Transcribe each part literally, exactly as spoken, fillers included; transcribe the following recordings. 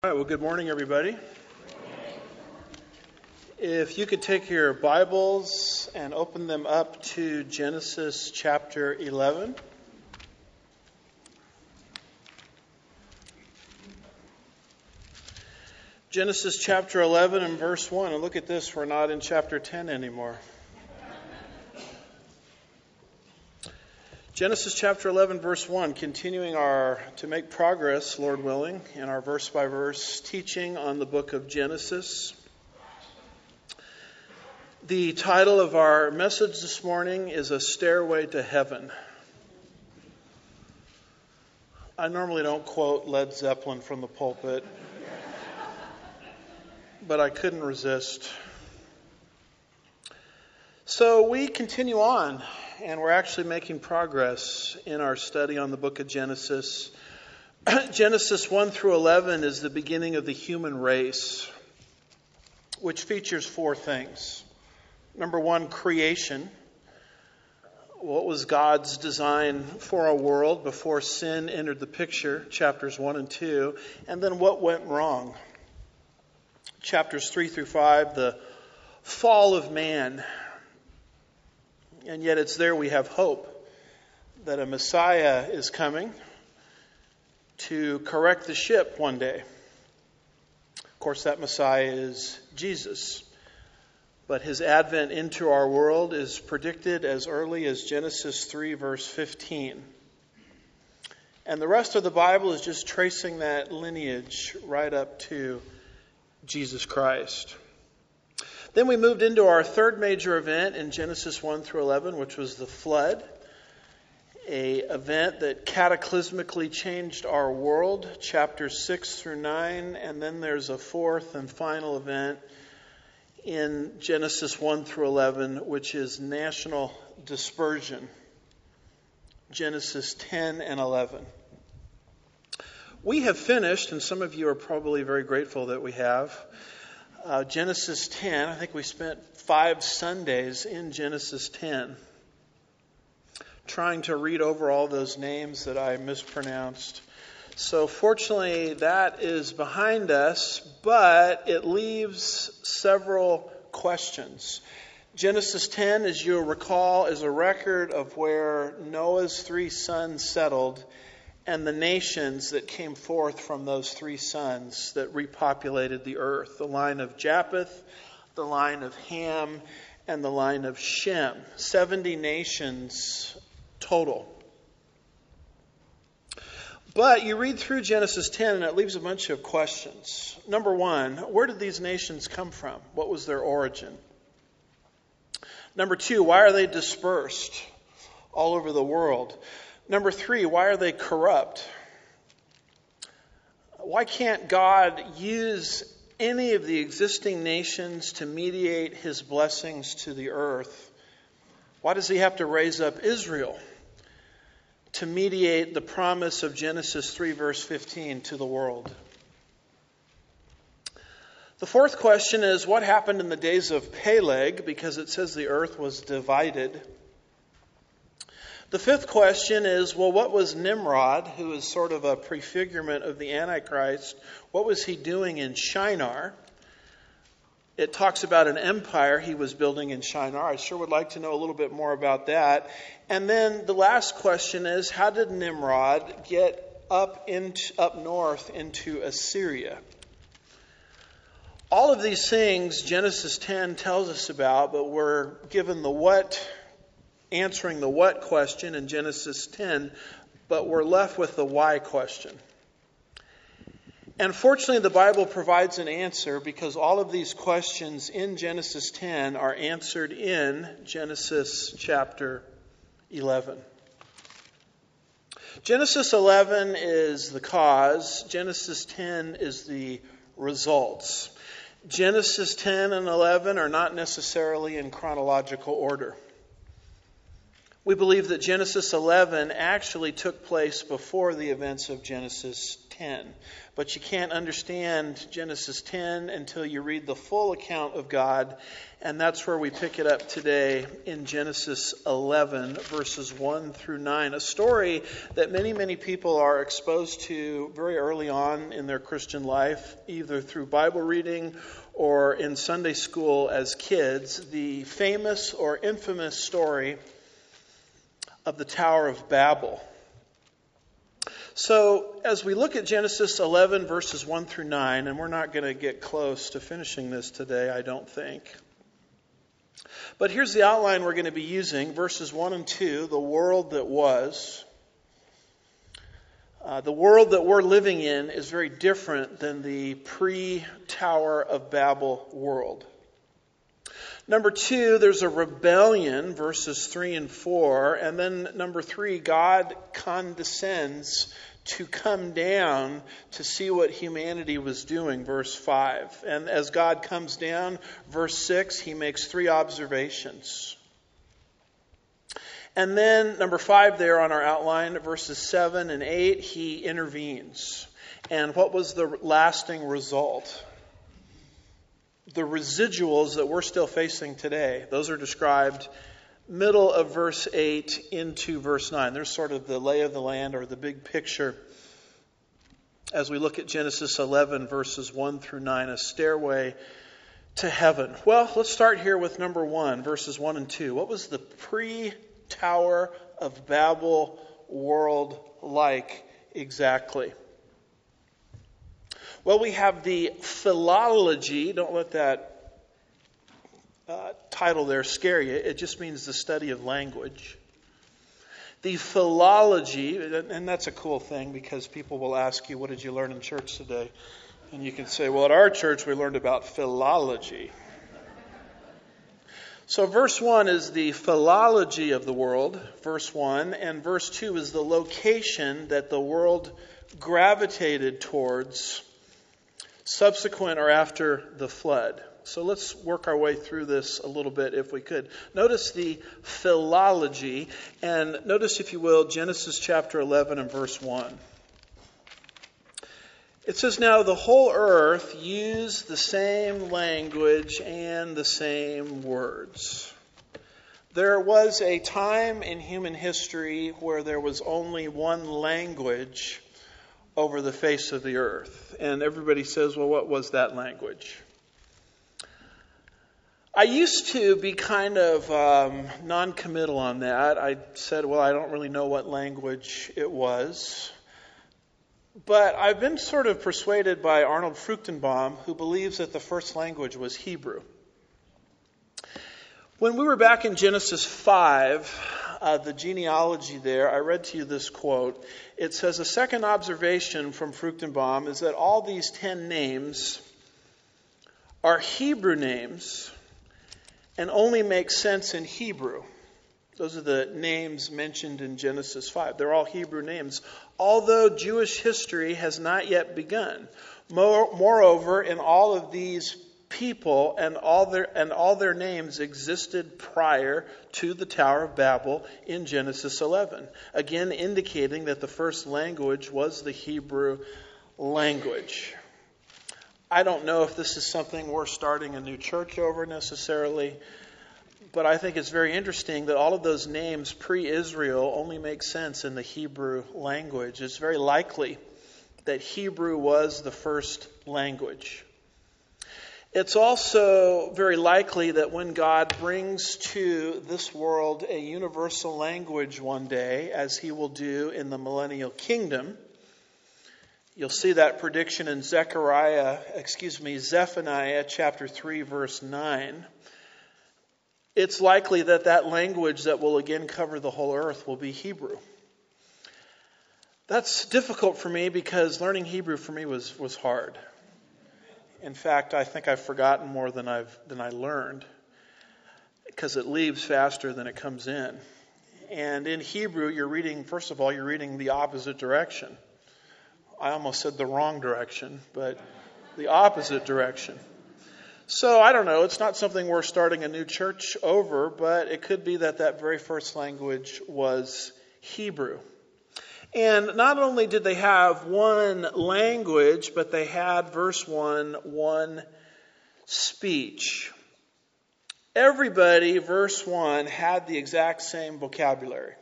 All right, well, good morning, everybody. If you could take your Bibles and open them up to Genesis chapter eleven. Genesis chapter eleven and verse one. And look at this, we're not in chapter ten anymore. Genesis chapter eleven, verse one, continuing our to make progress, Lord willing, in our verse-by-verse teaching on the book of Genesis. The title of our message this morning is A Stairway to Heaven. I normally don't quote Led Zeppelin from the pulpit, but I couldn't resist. So we continue on. And we're actually making progress in our study on the book of Genesis. Genesis one through eleven is the beginning of the human race, which features four things. Number one, creation. What was God's design for our world before sin entered the picture? Chapters one and two. And then what went wrong? Chapters three through five, the fall of man. And yet it's there we have hope that a Messiah is coming to correct the ship one day. Of course, that Messiah is Jesus. But his advent into our world is predicted as early as Genesis three, verse fifteen. And the rest of the Bible is just tracing that lineage right up to Jesus Christ. Then we moved into our third major event in Genesis one through eleven, which was the flood, a event that cataclysmically changed our world, chapters six through nine, and then there's a fourth and final event in Genesis one through eleven, which is national dispersion, Genesis ten and eleven. We have finished, and some of you are probably very grateful that we have, Uh, Genesis ten. I think we spent five Sundays in Genesis ten trying to read over all those names that I mispronounced. So fortunately that is behind us, but it leaves several questions. Genesis ten, as you'll recall, is a record of where Noah's three sons settled and the nations that came forth from those three sons that repopulated the earth. The line of Japheth, the line of Ham, and the line of Shem. seventy nations total. But you read through Genesis ten and it leaves a bunch of questions. Number one, where did these nations come from? What was their origin? Number two, why are they dispersed all over the world? Number three, why are they corrupt? Why can't God use any of the existing nations to mediate his blessings to the earth? Why does he have to raise up Israel to mediate the promise of Genesis three, verse fifteen to the world? The fourth question is, what happened in the days of Peleg? Because it says the earth was divided. The fifth question is, well, what was Nimrod, who is sort of a prefigurement of the Antichrist? What was he doing in Shinar? It talks about an empire he was building in Shinar. I sure would like to know a little bit more about that. And then the last question is, how did Nimrod get up into, up north into Assyria? All of these things Genesis ten tells us about, but we're given the what answering the what question in Genesis ten, but we're left with the why question. And fortunately, the Bible provides an answer because all of these questions in Genesis ten are answered in Genesis chapter eleven. Genesis eleven is the cause. Genesis ten is the results. Genesis ten and eleven are not necessarily in chronological order. We believe that Genesis eleven actually took place before the events of Genesis ten. But you can't understand Genesis ten until you read the full account of God. And that's where we pick it up today in Genesis eleven, verses one through nine. A story that many, many people are exposed to very early on in their Christian life, either through Bible reading or in Sunday school as kids. The famous or infamous story of the Tower of Babel. So, as we look at Genesis eleven, verses one through nine, and we're not going to get close to finishing this today, I don't think. But here's the outline we're going to be using. Verses one and two, the world that was. Uh, the world that we're living in is very different than the pre-Tower of Babel world. Number two, there's a rebellion, verses three and four. And then number three, God condescends to come down to see what humanity was doing, verse five. And as God comes down, verse six, he makes three observations. And then number five there on our outline, verses seven and eight, he intervenes. And what was the lasting result? The residuals that we're still facing today, those are described middle of verse eight into verse nine. There's sort of the lay of the land or the big picture as we look at Genesis eleven, verses one through nine, a stairway to heaven. Well, let's start here with number one, verses one and two. What was the pre-Tower of Babel world like exactly? Well, we have the philology. Don't let that uh, title there scare you. It just means the study of language. The philology, and that's a cool thing because people will ask you, what did you learn in church today? And you can say, well, at our church we learned about philology. So verse one is the philology of the world, verse one, and verse two is the location that the world gravitated towards subsequent or after the flood. So let's work our way through this a little bit if we could. Notice the philology, and notice, if you will, Genesis chapter eleven and verse one. It says, now the whole earth used the same language and the same words. There was a time in human history where there was only one language over the face of the earth. And everybody says, well, what was that language? I used to be kind of um, non-committal on that. I said, well, I don't really know what language it was. But I've been sort of persuaded by Arnold Fruchtenbaum, who believes that the first language was Hebrew. When we were back in Genesis five, uh, the genealogy there, I read to you this quote. It says, a second observation from Fruchtenbaum is that all these ten names are Hebrew names and only make sense in Hebrew. Those are the names mentioned in Genesis five. They're all Hebrew names, although Jewish history has not yet begun. More, moreover, in all of these people and all their and all their names existed prior to the Tower of Babel in Genesis eleven. Again, indicating that the first language was the Hebrew language. I don't know if this is something we're starting a new church over necessarily, but I think it's very interesting that all of those names pre-Israel only make sense in the Hebrew language. It's very likely that Hebrew was the first language. It's also very likely that when God brings to this world a universal language one day, as he will do in the millennial kingdom, you'll see that prediction in Zechariah, excuse me, Zephaniah chapter three, verse nine. It's likely that that language that will again cover the whole earth will be Hebrew. That's difficult for me because learning Hebrew for me was, was hard. In fact, I think I've forgotten more than I've than I learned because it leaves faster than it comes in. And in Hebrew, you're reading, first of all, you're reading the opposite direction. I almost said the wrong direction, but the opposite direction. So I don't know, it's not something we're starting a new church over, but it could be that that very first language was Hebrew. And not only did they have one language, but they had, verse one, one speech. Everybody, verse one, had the exact same vocabulary.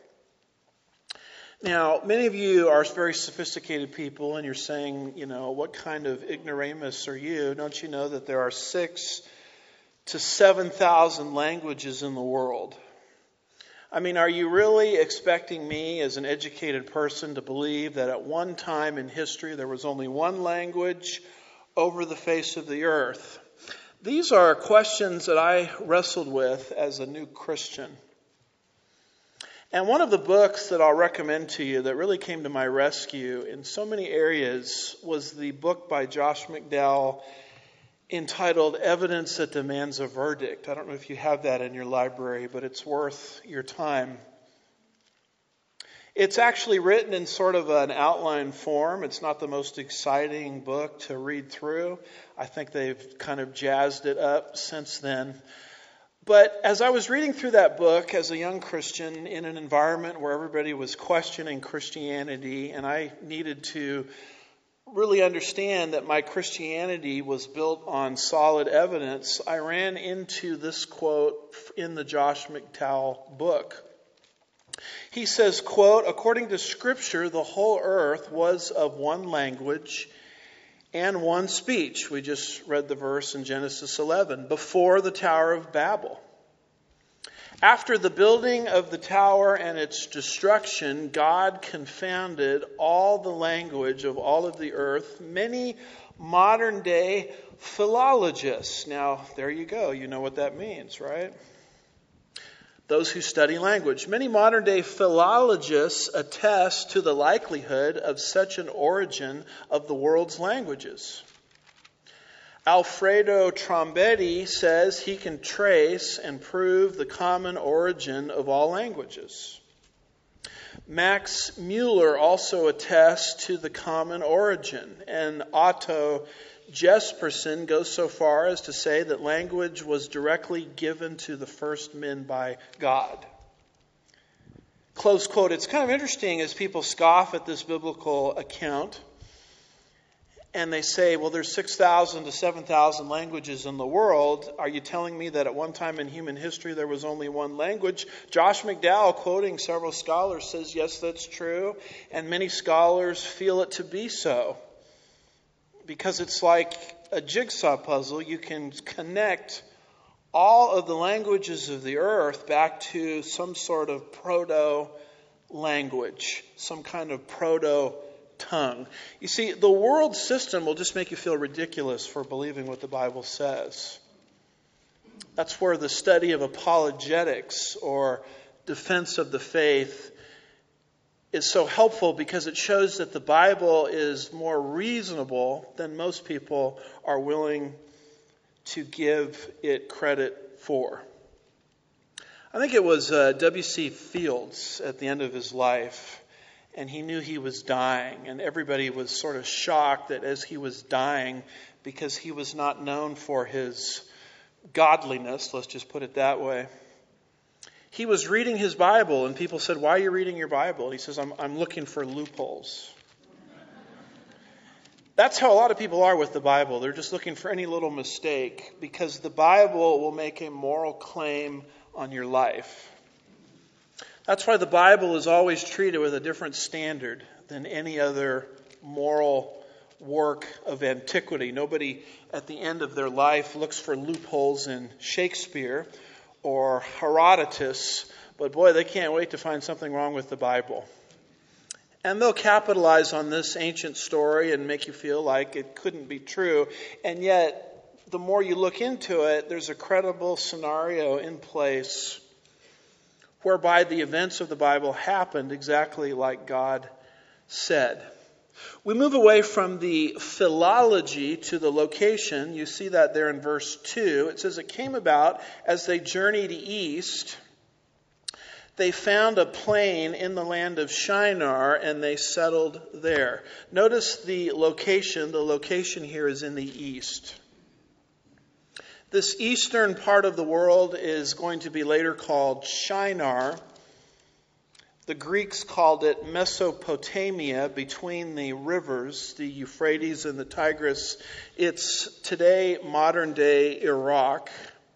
Now, many of you are very sophisticated people, and you're saying, you know, what kind of ignoramus are you? Don't you know that there are six to seven thousand languages in the world? I mean, are you really expecting me as an educated person to believe that at one time in history there was only one language over the face of the earth? These are questions that I wrestled with as a new Christian. And one of the books that I'll recommend to you that really came to my rescue in so many areas was the book by Josh McDowell entitled Evidence That Demands a Verdict. I don't know if you have that in your library, but it's worth your time. It's actually written in sort of an outline form. It's not the most exciting book to read through. I think they've kind of jazzed it up since then. But as I was reading through that book as a young Christian in an environment where everybody was questioning Christianity, and I needed to really understand that my Christianity was built on solid evidence, I ran into this quote in the Josh McDowell book. He says, quote, "According to Scripture, the whole earth was of one language and one speech." We just read the verse in Genesis eleven. "Before the Tower of Babel. After the building of the tower and its destruction, God confounded all the language of all of the earth. Many modern day philologists." Now, there you go. You know what that means, right? Those who study language. "Many modern day philologists attest to the likelihood of such an origin of the world's languages. Alfredo Trombetti says he can trace and prove the common origin of all languages. Max Mueller also attests to the common origin, and Otto Jesperson goes so far as to say that language was directly given to the first men by God. Close quote. It's kind of interesting as people scoff at this biblical account and they say, well, there's six thousand to seven thousand languages in the world. Are you telling me that at one time in human history there was only one language? Josh McDowell, quoting several scholars, says, yes, that's true. And many scholars feel it to be so. Because it's like a jigsaw puzzle. You can connect all of the languages of the earth back to some sort of proto-language, some kind of proto-tongue. You see, the world system will just make you feel ridiculous for believing what the Bible says. That's where the study of apologetics or defense of the faith is so helpful, because it shows that the Bible is more reasonable than most people are willing to give it credit for. I think it was uh, W C Fields at the end of his life, and he knew he was dying, and everybody was sort of shocked that as he was dying, because he was not known for his godliness, let's just put it that way. He was reading his Bible, and people said, why are you reading your Bible? And he says, I'm, I'm looking for loopholes. That's how a lot of people are with the Bible. They're just looking for any little mistake, because the Bible will make a moral claim on your life. That's why the Bible is always treated with a different standard than any other moral work of antiquity. Nobody at the end of their life looks for loopholes in Shakespeare or Herodotus, but boy, they can't wait to find something wrong with the Bible. And they'll capitalize on this ancient story and make you feel like it couldn't be true. And yet, the more you look into it, there's a credible scenario in place whereby the events of the Bible happened exactly like God said. We move away from the philology to the location. You see that there in verse two. It says, it came about as they journeyed east, they found a plain in the land of Shinar, and they settled there. Notice the location. The location here is in the east. This eastern part of the world is going to be later called Shinar. The Greeks called it Mesopotamia, between the rivers, the Euphrates and the Tigris. It's today modern-day Iraq.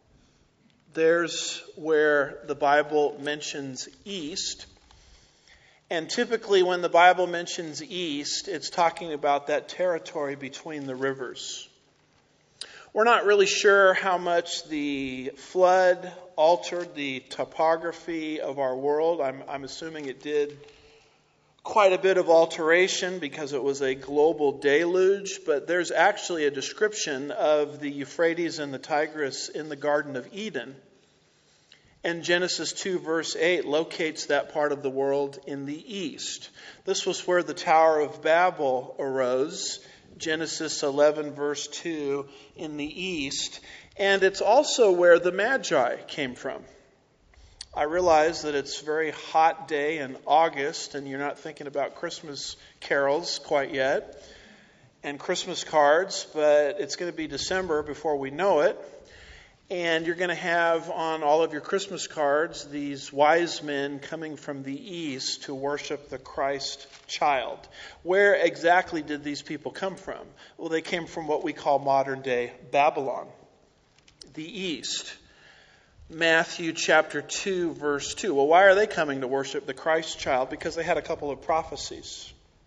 There's where the Bible mentions east. And typically when the Bible mentions east, it's talking about that territory between the rivers. We're not really sure how much the flood altered the topography of our world. I'm, I'm assuming it did quite a bit of alteration because it was a global deluge. But there's actually a description of the Euphrates and the Tigris in the Garden of Eden. And Genesis two verse eight locates that part of the world in the east. This was where the Tower of Babel arose. Genesis eleven verse two in the east. And it's also where the Magi came from. I realize that it's a very hot day in August and you're not thinking about Christmas carols quite yet and Christmas cards, but it's going to be December before we know it. And you're going to have on all of your Christmas cards these wise men coming from the east to worship the Christ child. Where exactly did these people come from? Well, they came from what we call modern day Babylon, the east. Matthew chapter two, verse two. Well, why are they coming to worship the Christ child? Because they had a couple of prophecies.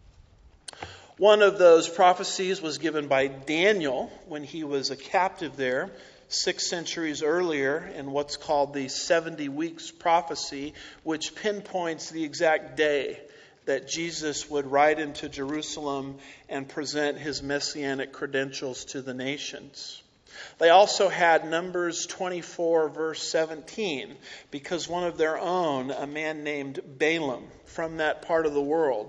One of those prophecies was given by Daniel when he was a captive there, six centuries earlier, in what's called the seventy weeks prophecy, which pinpoints the exact day that Jesus would ride into Jerusalem and present his messianic credentials to the nations. They also had Numbers twenty-four, verse seventeen, because one of their own, a man named Balaam from that part of the world,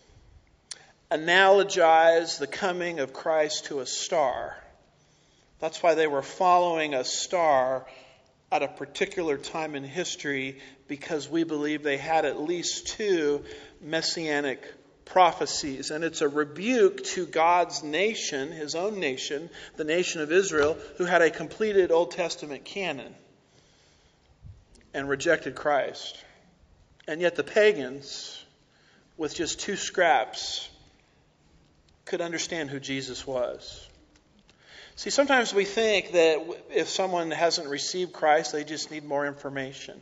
analogized the coming of Christ to a star. That's why they were following a star at a particular time in history, because we believe they had at least two messianic prophecies. And it's a rebuke to God's nation, his own nation, the nation of Israel, who had a completed Old Testament canon and rejected Christ. And yet the pagans, with just two scraps, could understand who Jesus was. See, sometimes we think that if someone hasn't received Christ, they just need more information.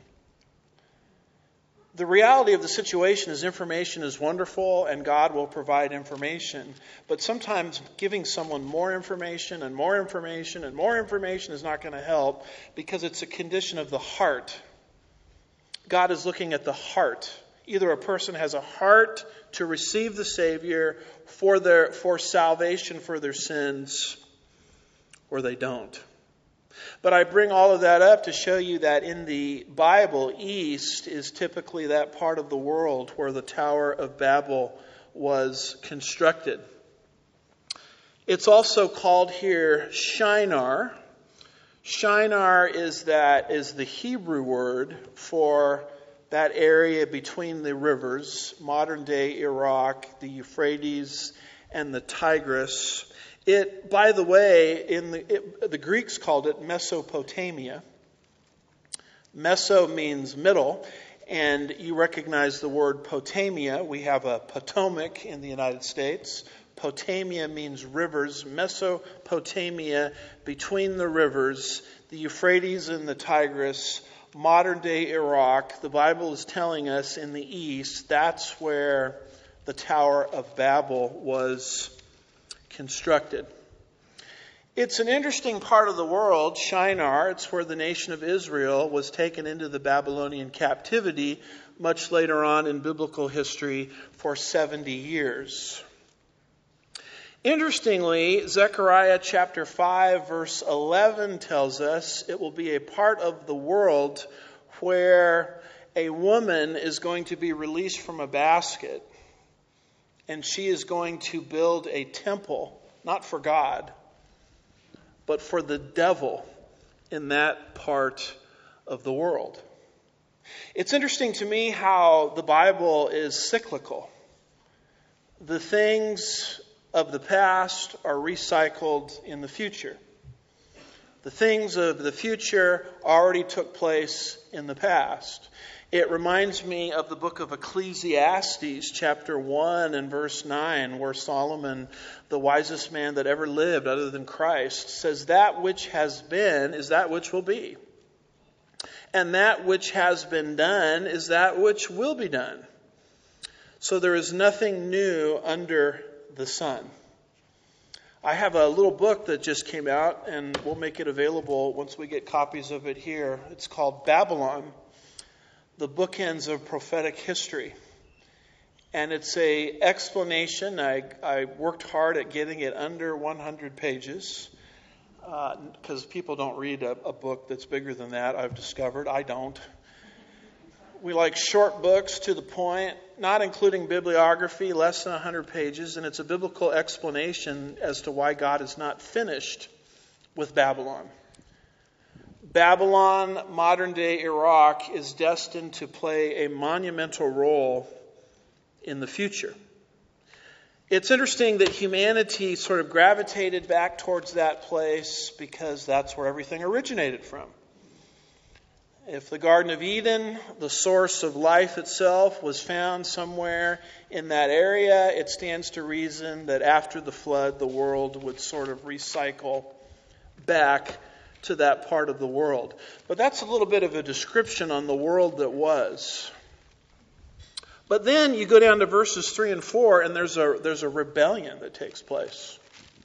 The reality of the situation is information is wonderful and God will provide information. But sometimes giving someone more information and more information and more information is not going to help, because it's a condition of the heart. God is looking at the heart. Either a person has a heart to receive the Savior for their for salvation for their sins, or they don't. But I bring all of that up to show you that in the Bible, east is typically that part of the world where the Tower of Babel was constructed. It's also called here Shinar. Shinar is that is the Hebrew word for that area between the rivers, modern day Iraq, the Euphrates and the Tigris. It, by the way, in the, it, the Greeks called it Mesopotamia. Meso means middle, and you recognize the word Potamia. We have a Potomac in the United States. Potamia means rivers. Mesopotamia, between the rivers, the Euphrates and the Tigris, modern day Iraq. The Bible is telling us in the east, that's where the Tower of Babel was constructed. It's an interesting part of the world, Shinar. It's where the nation of Israel was taken into the Babylonian captivity much later on in biblical history for seventy years. Interestingly, Zechariah chapter five verse eleven tells us it will be a part of the world where a woman is going to be released from a basket, and she is going to build a temple, not for God, but for the devil in that part of the world. It's interesting to me how the Bible is cyclical. The things of the past are recycled in the future. The things of the future already took place in the past. It reminds me of the book of Ecclesiastes, chapter one and verse nine, where Solomon, the wisest man that ever lived other than Christ, says, "That which has been is that which will be. And that which has been done is that which will be done. So there is nothing new under the sun." I have a little book that just came out, and we'll make it available once we get copies of it here. It's called Babylon, The Bookends of Prophetic History. And it's a explanation. I, I worked hard at getting it under one hundred pages, because uh, people don't read a, a book that's bigger than that, I've discovered. I don't. We like short books, to the point, not including bibliography, less than one hundred pages, and it's a biblical explanation as to why God is not finished with Babylon. Babylon, modern-day Iraq, is destined to play a monumental role in the future. It's interesting that humanity sort of gravitated back towards that place because that's where everything originated from. If the Garden of Eden, the source of life itself, was found somewhere in that area, it stands to reason that after the flood, the world would sort of recycle back to that part of the world. But that's a little bit of a description on the world that was. But then you go down to verses three and four, and there's a there's a rebellion that takes place.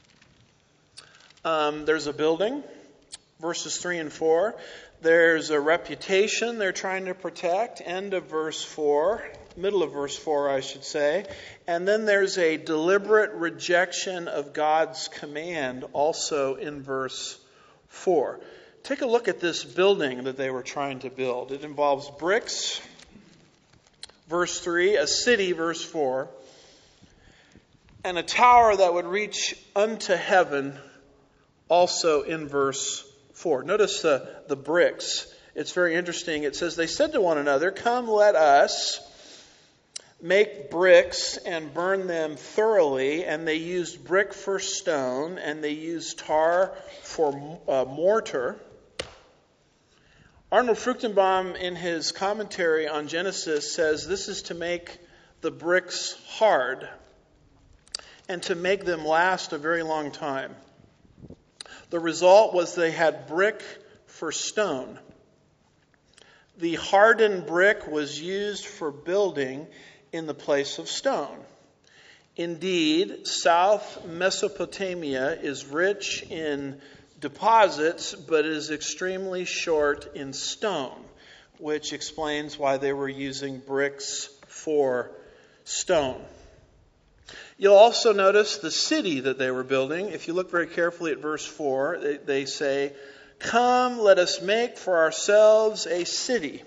Um, there's a building, verses three and four. There's a reputation they're trying to protect, end of verse four, middle of verse four, I should say. And then there's a deliberate rejection of God's command, also in verse four. Take a look at this building that they were trying to build. It involves bricks, verse three, a city, verse four, and a tower that would reach unto heaven, also in verse four. Notice the, the bricks. It's very interesting. It says, "They said to one another, 'Come, let us make bricks and burn them thoroughly.' And they used brick for stone, and they used tar for uh, mortar." Arnold Fruchtenbaum, in his commentary on Genesis, says this is to make the bricks hard and to make them last a very long time. The result was they had brick for stone. The hardened brick was used for building in the place of stone. Indeed, South Mesopotamia is rich in deposits, but is extremely short in stone, which explains why they were using bricks for stone. You'll also notice the city that they were building. If you look very carefully at verse four, they, they say, "Come, let us make for ourselves a city."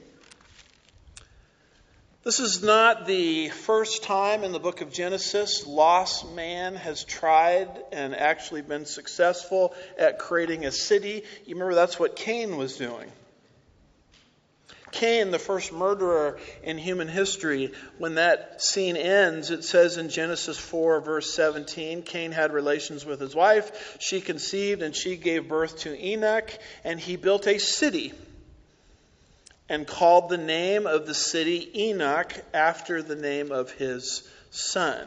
This is not the first time in the book of Genesis lost man has tried and actually been successful at creating a city. You remember that's what Cain was doing. Cain, the first murderer in human history, when that scene ends, it says in Genesis four, verse seventeen, Cain had relations with his wife. She conceived and she gave birth to Enoch, and he built a city and called the name of the city Enoch after the name of his son.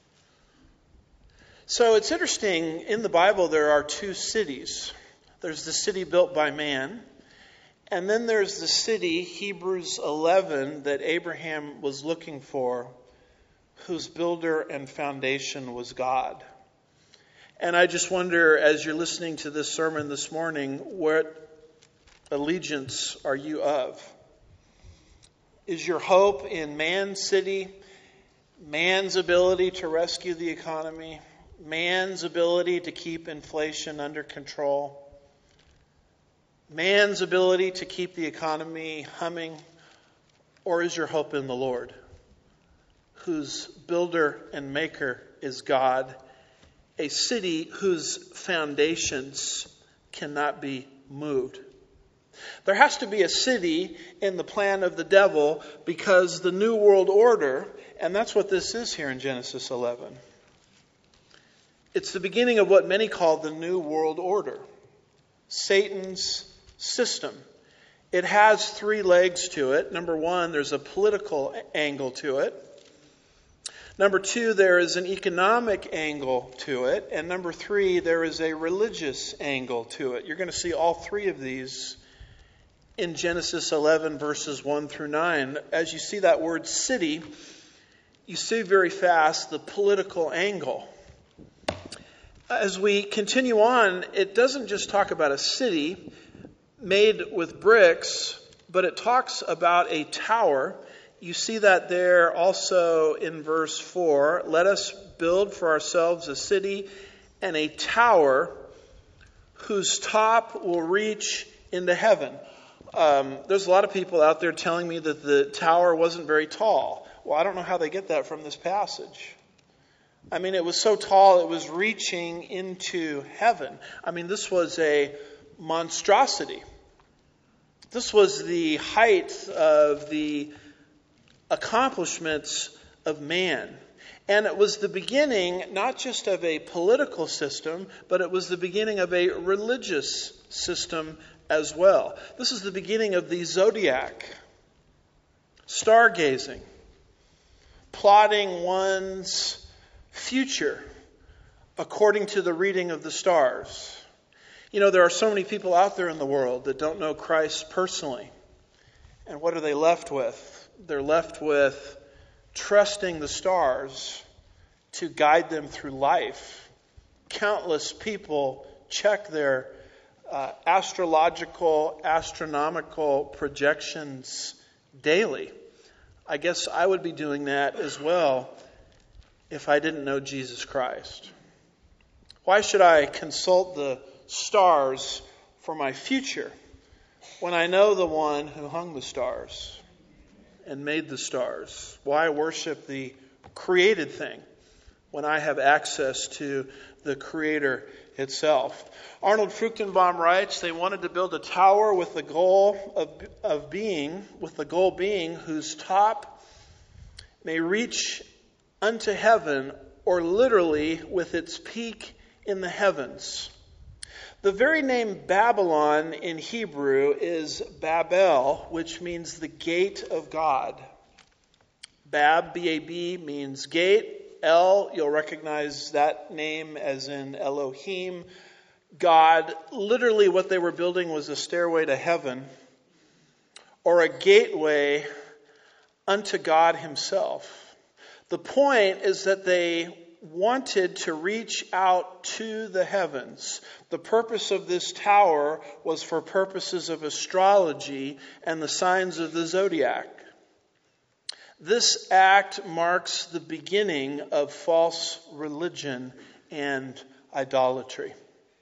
So it's interesting, in the Bible there are two cities. There's the city built by man, and then there's the city, Hebrews eleven, that Abraham was looking for, whose builder and foundation was God. And I just wonder, as you're listening to this sermon this morning, what allegiance are you of? Is your hope in man's city, man's ability to rescue the economy, man's ability to keep inflation under control, man's ability to keep the economy humming? Or is your hope in the Lord, whose builder and maker is God, a city whose foundations cannot be moved? There has to be a city in the plan of the devil, because the New World Order, and that's what this is here in Genesis eleven. It's the beginning of what many call the New World Order. Satan's system. It has three legs to it. Number one, there's a political angle to it. Number two, there is an economic angle to it. And number three, there is a religious angle to it. You're going to see all three of these in Genesis eleven, verses one through nine. As you see that word city, you see very fast the political angle. As we continue on, it doesn't just talk about a city made with bricks, but it talks about a tower. You see that there also in verse four. Let us build for ourselves a city and a tower whose top will reach into heaven. Um, there's a lot of people out there telling me that the tower wasn't very tall. Well, I don't know how they get that from this passage. I mean, it was so tall it was reaching into heaven. I mean, this was a monstrosity. This was the height of the accomplishments of man. And it was the beginning not just of a political system, but it was the beginning of a religious system as well. This is the beginning of the zodiac, stargazing, plotting one's future according to the reading of the stars. You know, there are so many people out there in the world that don't know Christ personally. And what are they left with? They're left with trusting the stars to guide them through life. Countless people check their uh, astrological, astronomical projections daily. I guess I would be doing that as well if I didn't know Jesus Christ. Why should I consult the stars for my future when I know the one who hung the stars and made the stars? Why worship the created thing when I have access to the Creator itself? Arnold Fruchtenbaum writes, they wanted to build a tower with the goal of, of being, with the goal being whose top may reach unto heaven, or literally with its peak in the heavens. The very name Babylon in Hebrew is Babel, which means the gate of God. Bab, B A B, means gate. El, you'll recognize that name as in Elohim, God. Literally what they were building was a stairway to heaven, or a gateway unto God himself. The point is that they wanted to reach out to the heavens. The purpose of this tower was for purposes of astrology and the signs of the zodiac. This act marks the beginning of false religion and idolatry.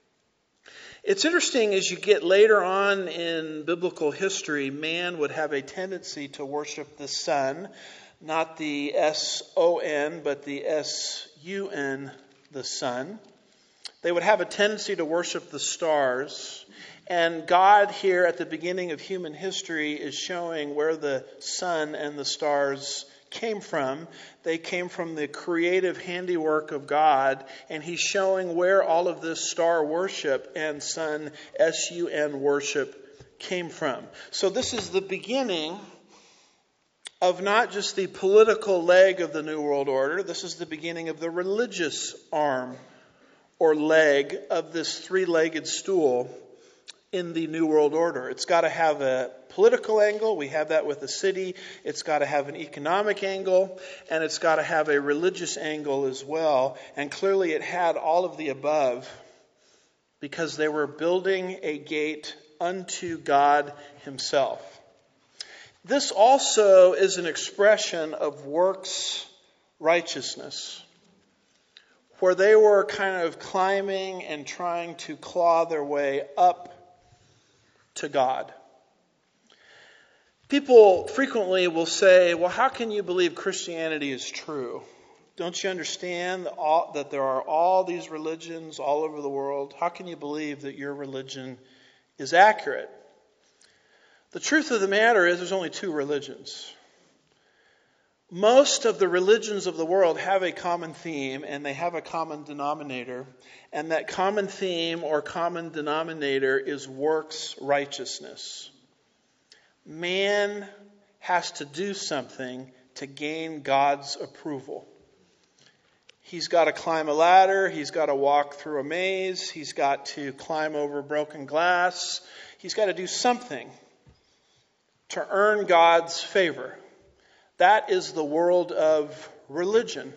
It's interesting, as you get later on in biblical history, man would have a tendency to worship the sun. Not the S O N, but the S U N, the sun. They would have a tendency to worship the stars. And God here at the beginning of human history is showing where the sun and the stars came from. They came from the creative handiwork of God. And he's showing where all of this star worship and sun, S U N worship came from. So this is the beginning of not just the political leg of the New World Order. This is the beginning of the religious arm or leg of this three-legged stool in the New World Order. It's got to have a political angle. We have that with the city. It's got to have an economic angle. And it's got to have a religious angle as well. And clearly it had all of the above because they were building a gate unto God himself. This also is an expression of works righteousness, where they were kind of climbing and trying to claw their way up to God. People frequently will say, well, how can you believe Christianity is true? Don't you understand that there are all these religions all over the world? How can you believe that your religion is accurate? The truth of the matter is there's only two religions. Most of the religions of the world have a common theme and they have a common denominator. And that common theme or common denominator is works righteousness. Man has to do something to gain God's approval. He's got to climb a ladder. He's got to walk through a maze. He's got to climb over broken glass. He's got to do something to earn God's favor. That is the world of religion.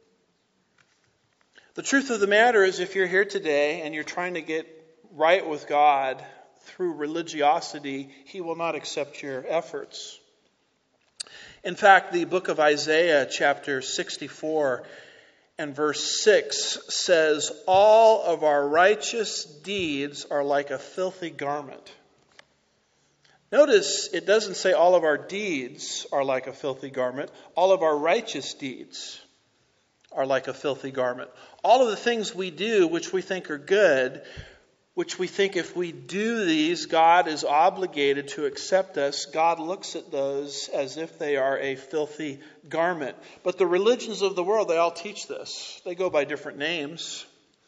The truth of the matter is, if you're here today and you're trying to get right with God through religiosity, He will not accept your efforts. In fact, the book of Isaiah, chapter sixty-four and verse six says, "All of our righteous deeds are like a filthy garment." Notice it doesn't say all of our deeds are like a filthy garment. All of our righteous deeds are like a filthy garment. All of the things we do which we think are good, which we think if we do these, God is obligated to accept us, God looks at those as if they are a filthy garment. But the religions of the world, they all teach this. They go by different names.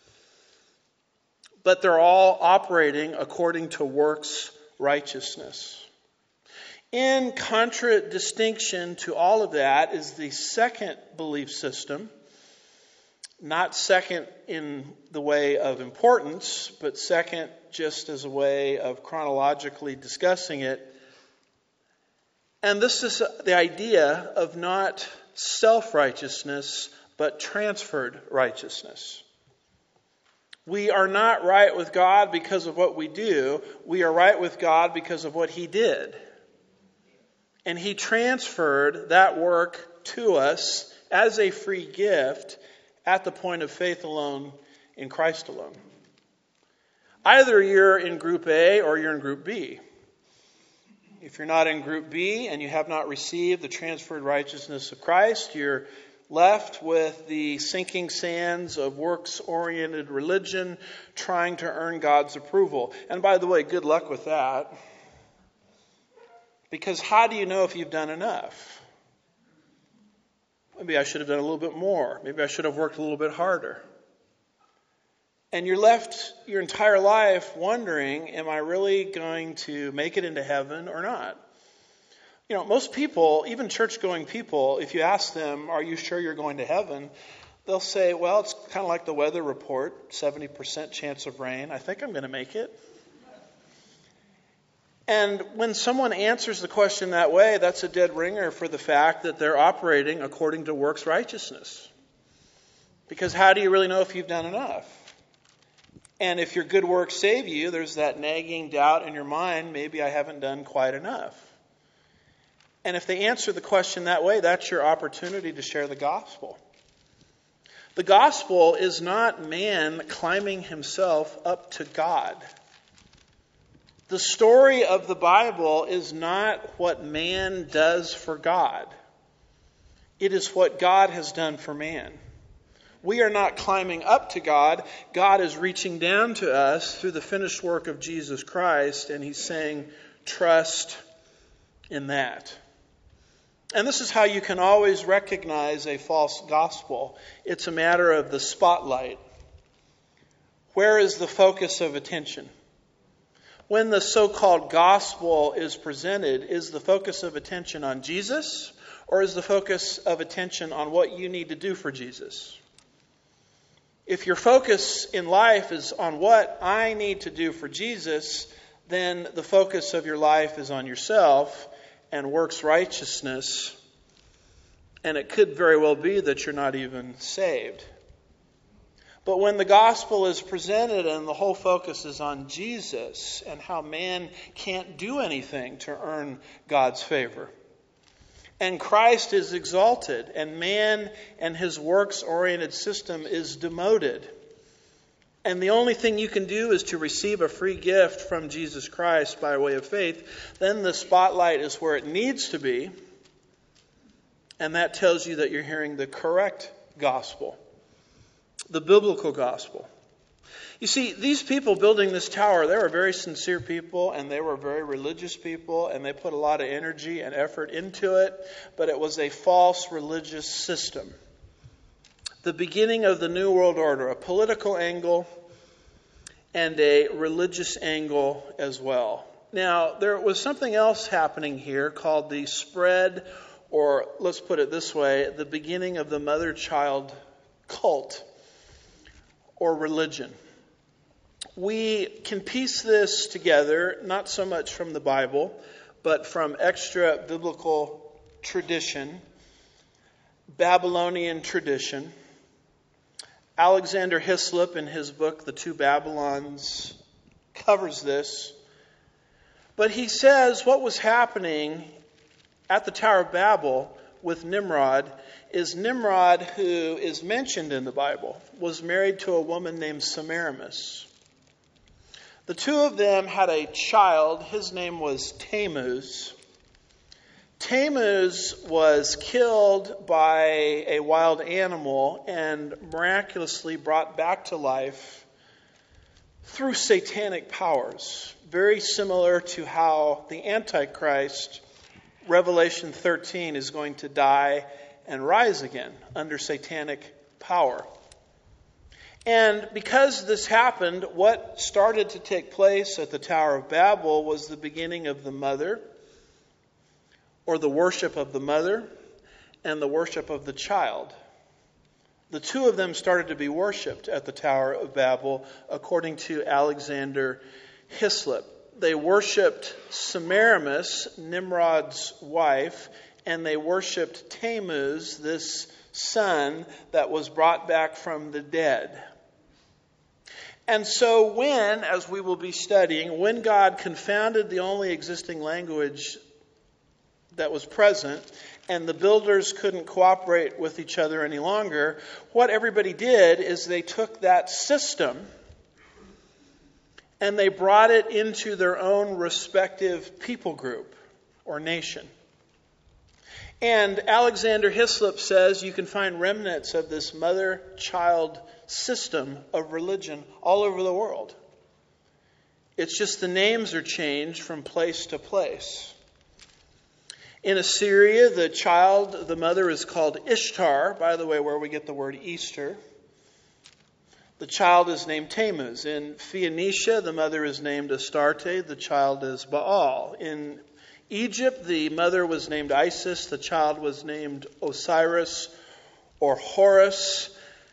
But they're all operating according to works righteousness. In contradistinction to all of that is the second belief system. Not second in the way of importance, but second just as a way of chronologically discussing it. And this is the idea of not self-righteousness, but transferred righteousness. We are not right with God because of what we do. We are right with God because of what He did. And He transferred that work to us as a free gift at the point of faith alone, in Christ alone. Either you're in Group A or you're in Group B. If you're not in Group B and you have not received the transferred righteousness of Christ, you're left with the sinking sands of works-oriented religion, trying to earn God's approval. And by the way, good luck with that. Because how do you know if you've done enough? Maybe I should have done a little bit more. Maybe I should have worked a little bit harder. And you're left your entire life wondering, am I really going to make it into heaven or not? You know, most people, even church-going people, if you ask them, are you sure you're going to heaven? They'll say, well, it's kind of like the weather report, seventy percent chance of rain. I think I'm going to make it. And when someone answers the question that way, that's a dead ringer for the fact that they're operating according to works righteousness. Because how do you really know if you've done enough? And if your good works save you, there's that nagging doubt in your mind, maybe I haven't done quite enough. And if they answer the question that way, that's your opportunity to share the gospel. The gospel is not man climbing himself up to God. The story of the Bible is not what man does for God. It is what God has done for man. We are not climbing up to God. God is reaching down to us through the finished work of Jesus Christ, and He's saying, trust in that. And this is how you can always recognize a false gospel. It's a matter of the spotlight. Where is the focus of attention? When the so-called gospel is presented, is the focus of attention on Jesus, or is the focus of attention on what you need to do for Jesus? If your focus in life is on what I need to do for Jesus, then the focus of your life is on yourself and works righteousness, and it could very well be that you're not even saved. But when the gospel is presented and the whole focus is on Jesus and how man can't do anything to earn God's favor, and Christ is exalted, and man and his works-oriented system is demoted, and the only thing you can do is to receive a free gift from Jesus Christ by way of faith, then the spotlight is where it needs to be, and that tells you that you're hearing the correct gospel, the biblical gospel. You see, these people building this tower, they were very sincere people, and they were very religious people, and they put a lot of energy and effort into it, but it was a false religious system. The beginning of the New World Order, a political angle and a religious angle as well. Now, there was something else happening here called the spread, or let's put it this way, the beginning of the mother-child cult or religion. We can piece this together, not so much from the Bible, but from extra biblical tradition, Babylonian tradition. Alexander Hislop, in his book, The Two Babylons, covers this. But he says what was happening at the Tower of Babel with Nimrod is Nimrod, who is mentioned in the Bible, was married to a woman named Semiramis. The two of them had a child. His name was Tammuz. Tammuz was killed by a wild animal and miraculously brought back to life through satanic powers. Very similar to how the Antichrist, Revelation thirteen, is going to die and rise again under satanic power. And because this happened, what started to take place at the Tower of Babel was the beginning of the mother, or the worship of the mother, and the worship of the child. The two of them started to be worshipped at the Tower of Babel, according to Alexander Hislop. They worshipped Semiramis, Nimrod's wife, and they worshipped Tammuz, this son that was brought back from the dead. And so when, as we will be studying, when God confounded the only existing language that was present, and the builders couldn't cooperate with each other any longer, what everybody did is they took that system and they brought it into their own respective people group or nation. And Alexander Hislop says you can find remnants of this mother-child system of religion all over the world. It's just the names are changed from place to place. In Assyria, the child, the mother is called Ishtar, by the way, where we get the word Easter. The child is named Tammuz. In Phoenicia, the mother is named Astarte, the child is Baal. In Egypt, the mother was named Isis, the child was named Osiris or Horus.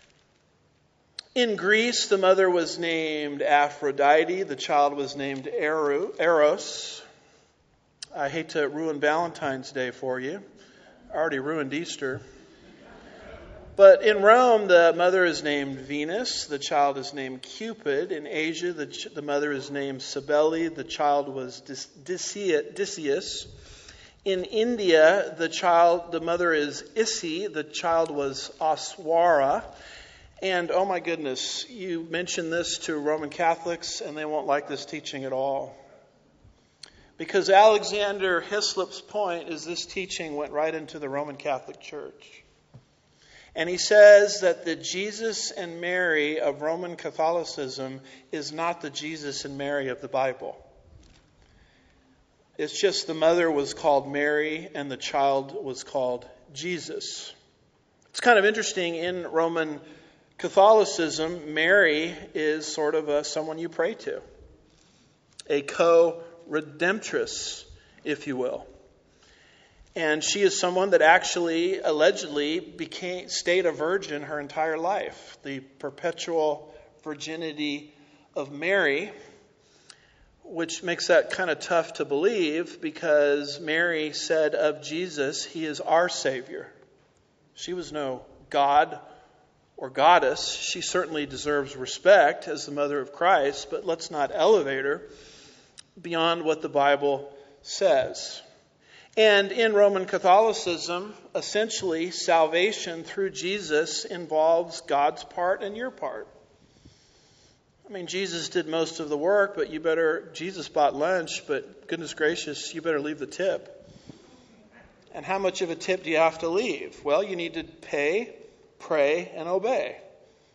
In Greece, the mother was named Aphrodite, the child was named Eros. I hate to ruin Valentine's Day for you. I already ruined Easter. But in Rome, the mother is named Venus. The child is named Cupid. In Asia, the, ch- the mother is named Cybele. The child was Dis- Decius. In India, the child, the mother is Isi. The child was Aswara. And oh my goodness, you mention this to Roman Catholics, and they won't like this teaching at all. Because Alexander Hislop's point is this teaching went right into the Roman Catholic Church. And he says that the Jesus and Mary of Roman Catholicism is not the Jesus and Mary of the Bible. It's just the mother was called Mary and the child was called Jesus. It's kind of interesting, in Roman Catholicism, Mary is sort of a, someone you pray to. A co-redemptress, if you will. And she is someone that actually, allegedly, became stayed a virgin her entire life. The perpetual virginity of Mary, which makes that kind of tough to believe, because Mary said of Jesus, he is our Savior. She was no god or goddess. She certainly deserves respect as the mother of Christ, but let's not elevate her beyond what the Bible says. And in Roman Catholicism, essentially, salvation through Jesus involves God's part and your part. I mean, Jesus did most of the work, but you better, Jesus bought lunch, but goodness gracious, you better leave the tip. And how much of a tip do you have to leave? Well, you need to pay, pray, and obey.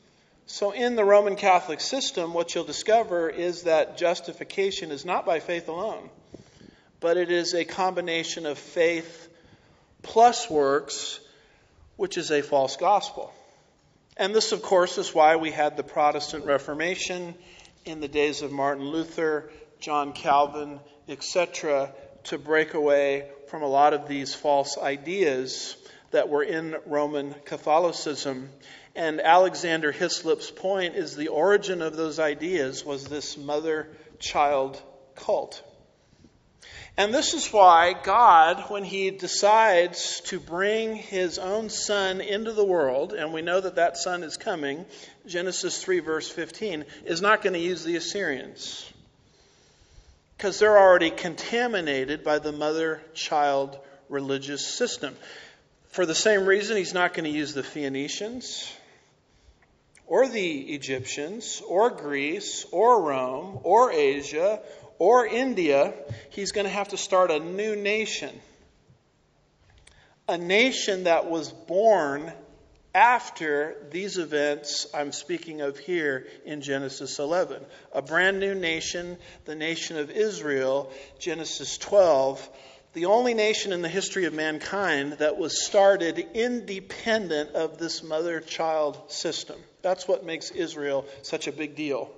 So in the Roman Catholic system, what you'll discover is that justification is not by faith alone, but it is a combination of faith plus works, which is a false gospel. And this, of course, is why we had the Protestant Reformation in the days of Martin Luther, John Calvin, et cetera, to break away from a lot of these false ideas that were in Roman Catholicism. And Alexander Hislop's point is the origin of those ideas was this mother-child cult. And this is why God, when he decides to bring his own son into the world, and we know that that son is coming, Genesis three verse fifteen, is not going to use the Assyrians. Because they're already contaminated by the mother-child religious system. For the same reason, he's not going to use the Phoenicians, or the Egyptians, or Greece, or Rome, or Asia, or India. He's going to have to start a new nation. A nation that was born after these events I'm speaking of here in Genesis eleven. A brand new nation, the nation of Israel, Genesis twelve. The only nation in the history of mankind that was started independent of this mother-child system. That's what makes Israel such a big deal.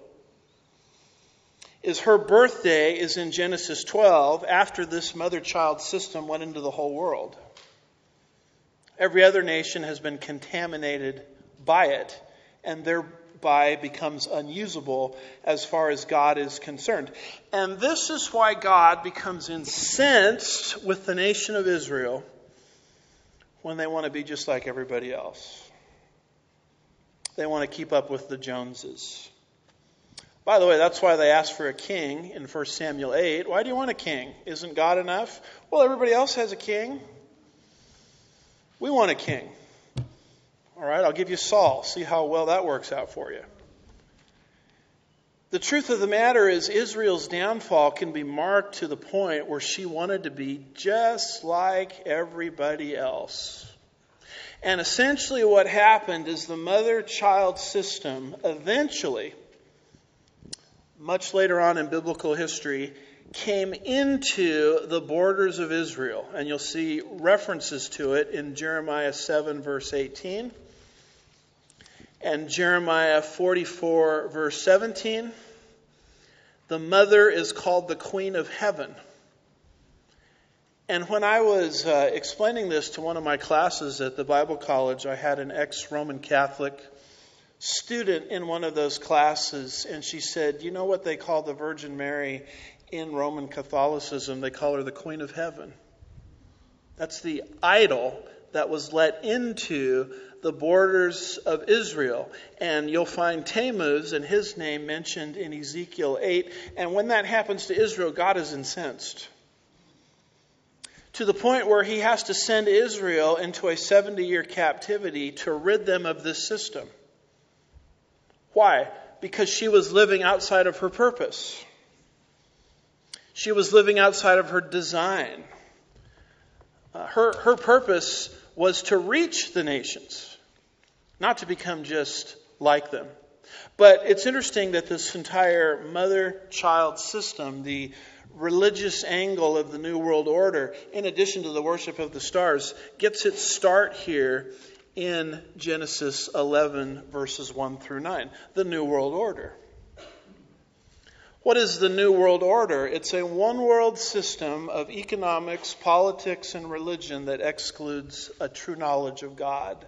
Is her birthday is in Genesis twelve after this mother-child system went into the whole world. Every other nation has been contaminated by it, and thereby becomes unusable as far as God is concerned. And this is why God becomes incensed with the nation of Israel when they want to be just like everybody else. They want to keep up with the Joneses. By the way, that's why they asked for a king in First Samuel eight. Why do you want a king? Isn't God enough? Well, everybody else has a king. We want a king. All right, I'll give you Saul. See how well that works out for you. The truth of the matter is Israel's downfall can be marked to the point where she wanted to be just like everybody else. And essentially what happened is the mother-child system eventually, much later on in biblical history, came into the borders of Israel. And you'll see references to it in Jeremiah seven, verse eighteen. And Jeremiah forty-four, verse seventeen. The mother is called the Queen of Heaven. And when I was uh, explaining this to one of my classes at the Bible college, I had an ex-Roman Catholic student in one of those classes, and she said, you know what they call the Virgin Mary in Roman Catholicism? They call her the Queen of Heaven. That's the idol that was let into the borders of Israel. And you'll find Tammuz and his name mentioned in Ezekiel eight. And when that happens to Israel, God is incensed. To the point where he has to send Israel into a seventy-year captivity to rid them of this system. Why? Because she was living outside of her purpose. She was living outside of her design. Uh, her, her purpose was to reach the nations, not to become just like them. But it's interesting that this entire mother-child system, the religious angle of the New World Order, in addition to the worship of the stars, gets its start here in Genesis eleven, verses one through nine. The New World Order. What is the New World Order? It's a one-world system of economics, politics, and religion that excludes a true knowledge of God.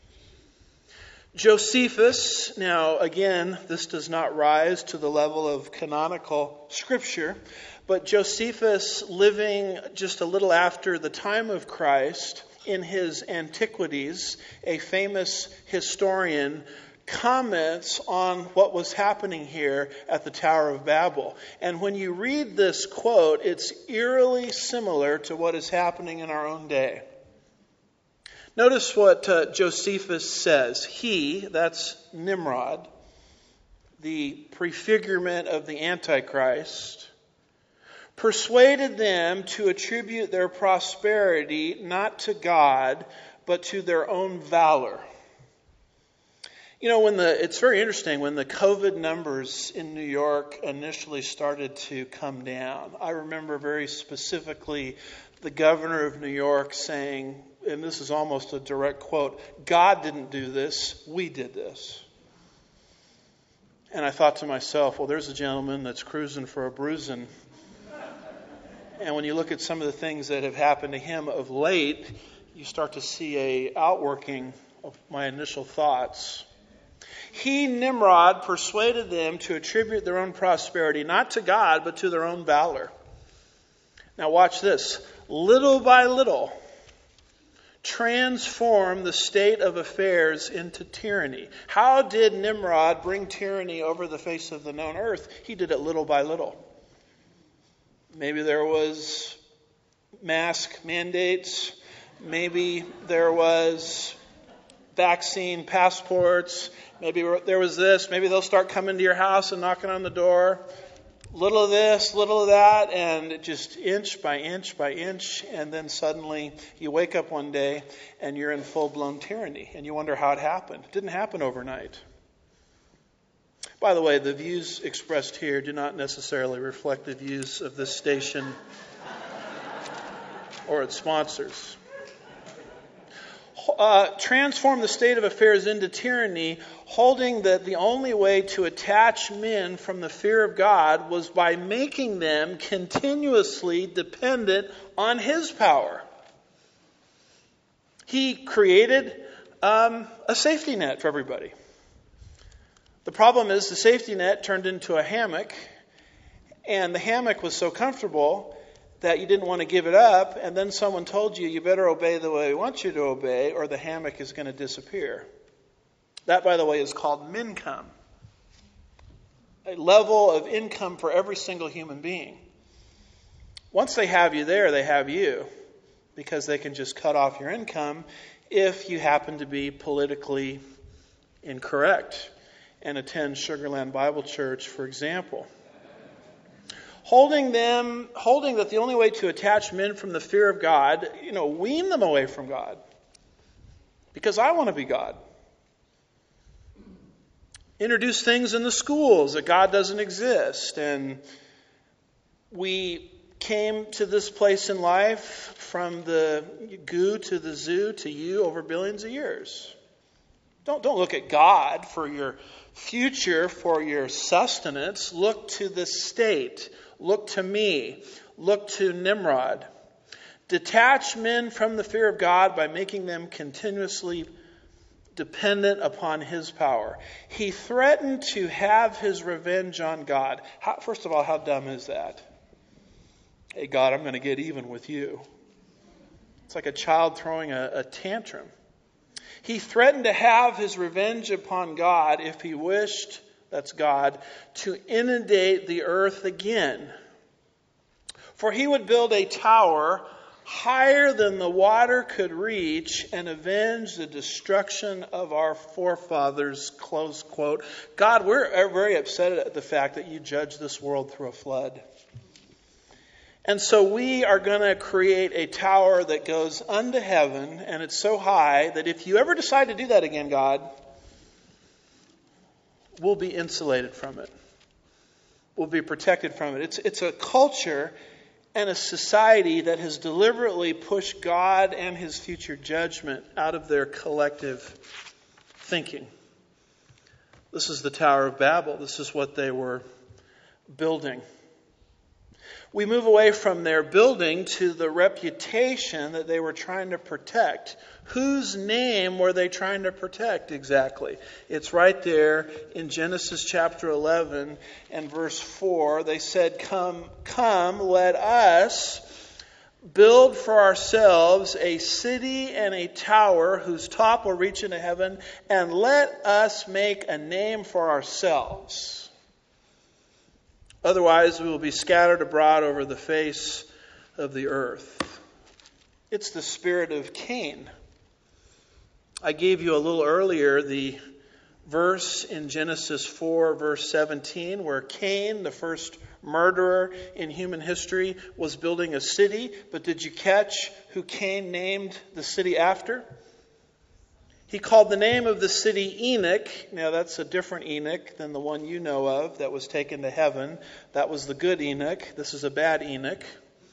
Josephus, now again, this does not rise to the level of canonical scripture, but Josephus, living just a little after the time of Christ, in his Antiquities, a famous historian, comments on what was happening here at the Tower of Babel. And when you read this quote, it's eerily similar to what is happening in our own day. Notice what uh, Josephus says. He, that's Nimrod, the prefigurement of the Antichrist, persuaded them to attribute their prosperity not to God, but to their own valor. You know, when the it's very interesting, when the COVID numbers in New York initially started to come down, I remember very specifically the governor of New York saying, and this is almost a direct quote, "God didn't do this, we did this." And I thought to myself, well, there's a gentleman that's cruising for a bruising. And when you look at some of the things that have happened to him of late, you start to see a outworking of my initial thoughts. He, Nimrod, persuaded them to attribute their own prosperity not to God, but to their own valor. Now watch this. Little by little, transform the state of affairs into tyranny. How did Nimrod bring tyranny over the face of the known earth? He did it little by little. Maybe there was mask mandates. Maybe there was vaccine passports. Maybe there was this. Maybe they'll start coming to your house and knocking on the door. Little of this, little of that, and it just inch by inch by inch, and then suddenly you wake up one day and you're in full-blown tyranny, and you wonder how it happened. It didn't happen overnight. By the way, the views expressed here do not necessarily reflect the views of this station or its sponsors. Uh, transform the state of affairs into tyranny, holding that the only way to attach men from the fear of God was by making them continuously dependent on His power. He created um, a safety net for everybody. The problem is the safety net turned into a hammock, and the hammock was so comfortable that you didn't want to give it up, and then someone told you, you better obey the way we want you to obey, or the hammock is going to disappear. That, by the way, is called mincome. A level of income for every single human being. Once they have you there, they have you, because they can just cut off your income if you happen to be politically incorrect and attend Sugarland Bible Church, for example. Holding them, holding that the only way to attach men from the fear of God, you know, wean them away from God. Because I want to be God. Introduce things in the schools that God doesn't exist. And we came to this place in life from the goo to the zoo to you over billions of years. Don't, don't look at God for your future, for your sustenance. Look to the state. Look to me. Look to Nimrod. Detach men from the fear of God by making them continuously dependent upon His power. He threatened to have His revenge on God. How, first of all, how dumb is that? Hey, God, I'm going to get even with you. It's like a child throwing a, a tantrum. He threatened to have His revenge upon God if He wished, that's God, to inundate the earth again. For He would build a tower higher than the water could reach and avenge the destruction of our forefathers, close quote. God, we're very upset at the fact that you judged this world through a flood. And so we are going to create a tower that goes unto heaven, and it's so high that if you ever decide to do that again, God, we'll be insulated from it. We'll be protected from it. It's, it's a culture and a society that has deliberately pushed God and His future judgment out of their collective thinking. This is the Tower of Babel. This is what they were building. We move away from their building to the reputation that they were trying to protect. Whose name were they trying to protect exactly? It's right there in Genesis chapter eleven and verse four. They said, Come, come, let us build for ourselves a city and a tower whose top will reach into heaven, and let us make a name for ourselves. Otherwise, we will be scattered abroad over the face of the earth. It's the spirit of Cain. I gave you a little earlier the verse in Genesis four, verse seventeen, where Cain, the first murderer in human history, was building a city. But did you catch who Cain named the city after? He called the name of the city Enoch. Now that's a different Enoch than the one you know of that was taken to heaven. That was the good Enoch. This is a bad Enoch.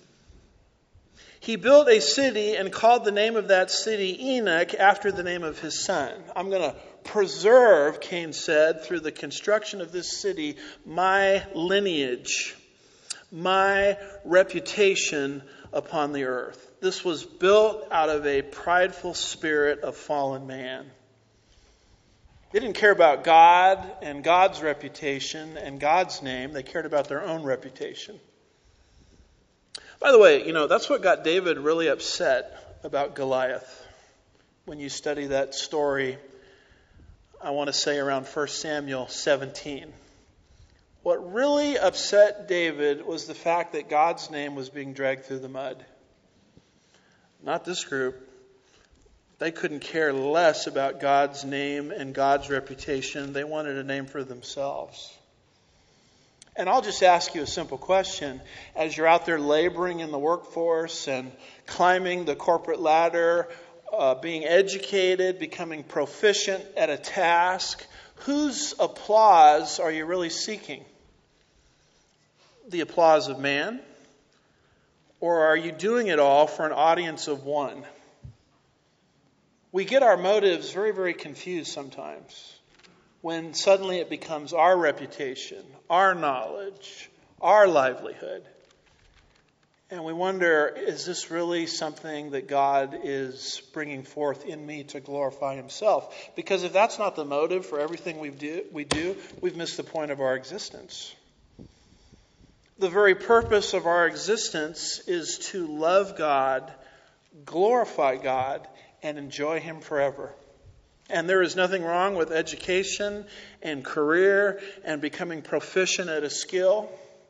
He built a city and called the name of that city Enoch after the name of his son. I'm going to preserve, Cain said, through the construction of this city, my lineage, my reputation upon the earth. This was built out of a prideful spirit of fallen man. They didn't care about God and God's reputation and God's name. They cared about their own reputation. By the way, you know, that's what got David really upset about Goliath. When you study that story, I want to say around First Samuel seventeen. What really upset David was the fact that God's name was being dragged through the mud. Not this group. They couldn't care less about God's name and God's reputation. They wanted a name for themselves. And I'll just ask you a simple question. As you're out there laboring in the workforce and climbing the corporate ladder, uh, being educated, becoming proficient at a task, whose applause are you really seeking? The applause of man? Or are you doing it all for an audience of one? We get our motives very, very confused sometimes when suddenly it becomes our reputation, our knowledge, our livelihood. And we wonder, is this really something that God is bringing forth in me to glorify himself? Because if that's not the motive for everything we do, we do, we've missed the point of our existence. The very purpose of our existence is to love God, glorify God, and enjoy him forever. And there is nothing wrong with education and career and becoming proficient at a skill,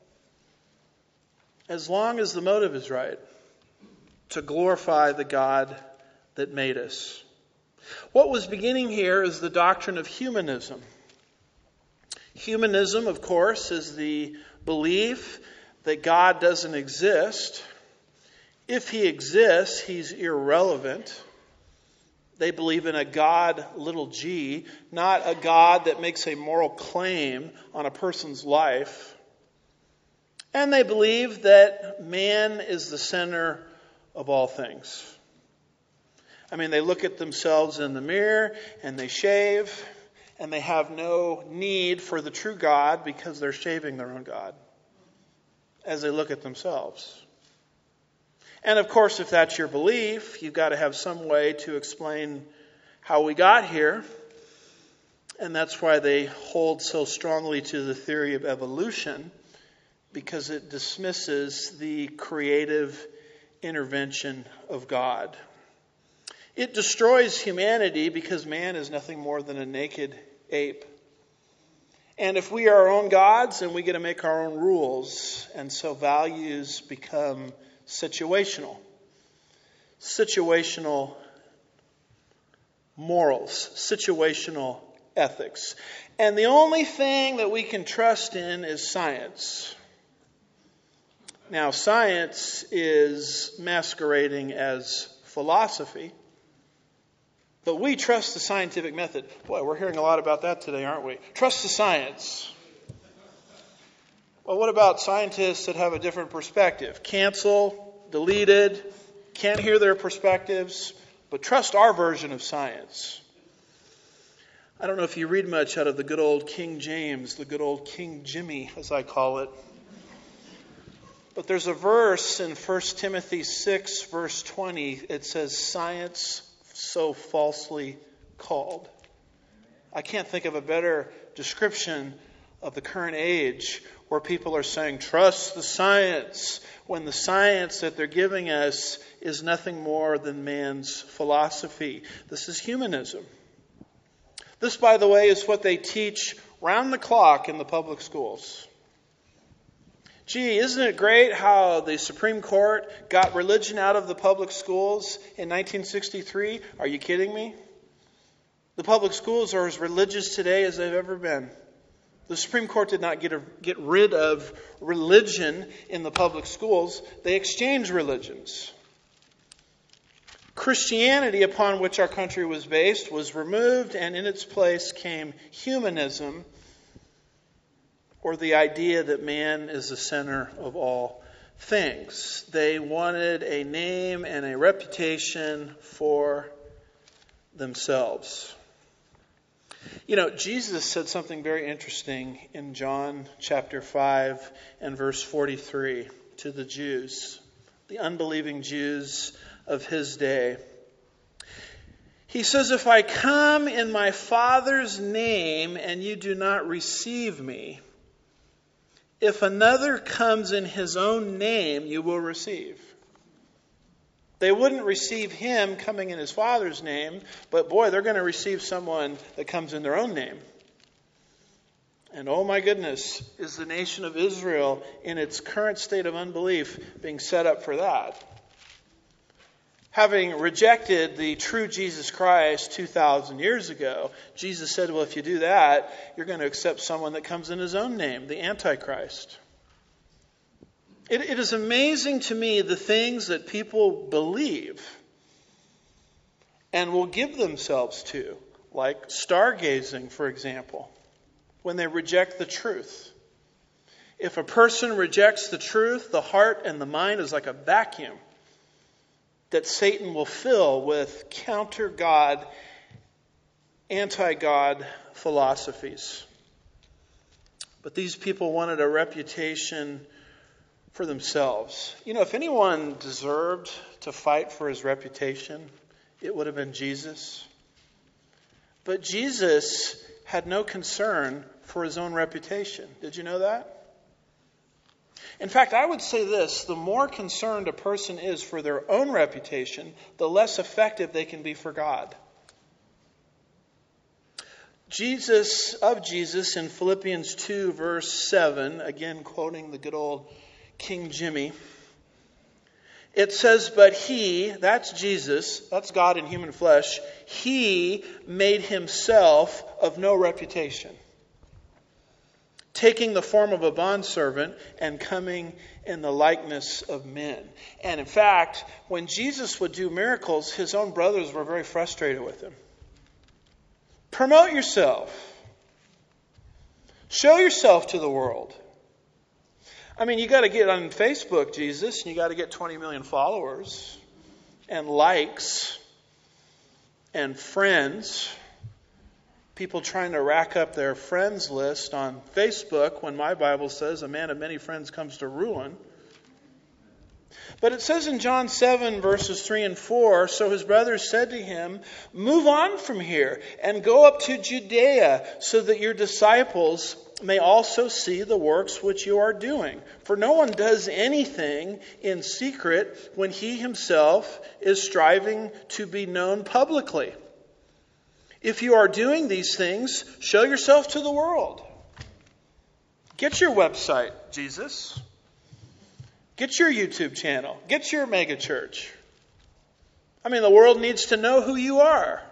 as long as the motive is right, to glorify the God that made us. What was beginning here is the doctrine of humanism. Humanism, of course, is the belief that God doesn't exist. If he exists, he's irrelevant. They believe in a God, little g, not a God that makes a moral claim on a person's life. And they believe that man is the center of all things. I mean, they look at themselves in the mirror and they shave, and they have no need for the true God because they're shaving their own God as they look at themselves. And of course, if that's your belief, you've got to have some way to explain how we got here. And that's why they hold so strongly to the theory of evolution, because it dismisses the creative intervention of God. It destroys humanity because man is nothing more than a naked ape. And if we are our own gods, then we get to make our own rules. And so values become situational. Situational morals. Situational ethics. And the only thing that we can trust in is science. Now, science is masquerading as philosophy. But we trust the scientific method. Boy, we're hearing a lot about that today, aren't we? Trust the science. Well, what about scientists that have a different perspective? Cancel, deleted, can't hear their perspectives, but trust our version of science. I don't know if you read much out of the good old King James, the good old King Jimmy, as I call it. But there's a verse in First Timothy six, verse twenty. It says, science so falsely called. I can't think of a better description of the current age where people are saying, trust the science, when the science that they're giving us is nothing more than man's philosophy. This is humanism. This, by the way, is what they teach round the clock in the public schools. Gee, isn't it great how the Supreme Court got religion out of the public schools in nineteen sixty-three? Are you kidding me? The public schools are as religious today as they've ever been. The Supreme Court did not get, a, get rid of religion in the public schools. They exchanged religions. Christianity, upon which our country was based, was removed, and in its place came humanism, or the idea that man is the center of all things. They wanted a name and a reputation for themselves. You know, Jesus said something very interesting in John chapter five and verse forty-three to the Jews, the unbelieving Jews of his day. He says, "If I come in my Father's name and you do not receive me, if another comes in his own name, you will receive." They wouldn't receive him coming in his Father's name, but boy, they're going to receive someone that comes in their own name. And oh my goodness, is the nation of Israel in its current state of unbelief being set up for that? Having rejected the true Jesus Christ two thousand years ago, Jesus said, well, if you do that, you're going to accept someone that comes in his own name, the Antichrist. It, it is amazing to me the things that people believe and will give themselves to, like stargazing, for example, when they reject the truth. If a person rejects the truth, the heart and the mind is like a vacuum that Satan will fill with counter-God, anti-God philosophies. But these people wanted a reputation for themselves. You know, if anyone deserved to fight for his reputation, it would have been Jesus. But Jesus had no concern for his own reputation. Did you know that? In fact, I would say this, the more concerned a person is for their own reputation, the less effective they can be for God. Jesus, of Jesus, in Philippians two, verse seven, again quoting the good old King Jimmy, it says, "But he," that's Jesus, that's God in human flesh, "he made himself of no reputation, taking the form of a bondservant and coming in the likeness of men." And in fact, when Jesus would do miracles, his own brothers were very frustrated with him. Promote yourself. Show yourself to the world. I mean, you got to get on Facebook, Jesus, and you got to get twenty million followers and likes and friends. People trying to rack up their friends list on Facebook when my Bible says a man of many friends comes to ruin. But it says in John seven, verses three and four, "So his brothers said to him, 'Move on from here and go up to Judea, so that your disciples may also see the works which you are doing. For no one does anything in secret when he himself is striving to be known publicly. If you are doing these things, show yourself to the world.'" Get your website, Jesus. Get your YouTube channel. Get your mega church. I mean, the world needs to know who you are.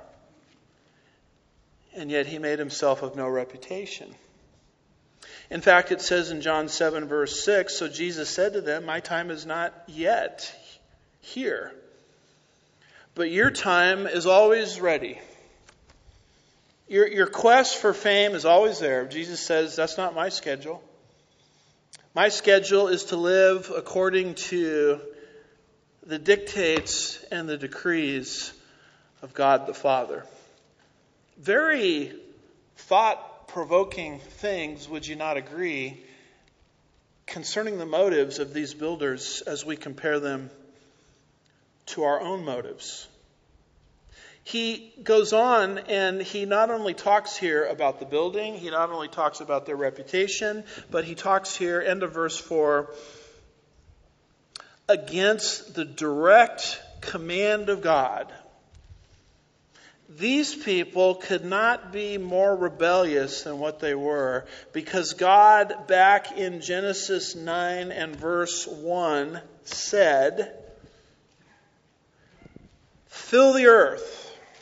And yet he made himself of no reputation. In fact, it says in John seven, verse six, "So Jesus said to them, 'My time is not yet here, but your time is always ready.'" Your, your quest for fame is always there. Jesus says, "That's not my schedule. My schedule is to live according to the dictates and the decrees of God the Father." Very thought-provoking things, would you not agree, concerning the motives of these builders as we compare them to our own motives. He goes on and he not only talks here about the building, he not only talks about their reputation, but he talks here, end of verse four, against the direct command of God. These people could not be more rebellious than what they were, because God, back in Genesis nine and verse one, said, "Fill the earth.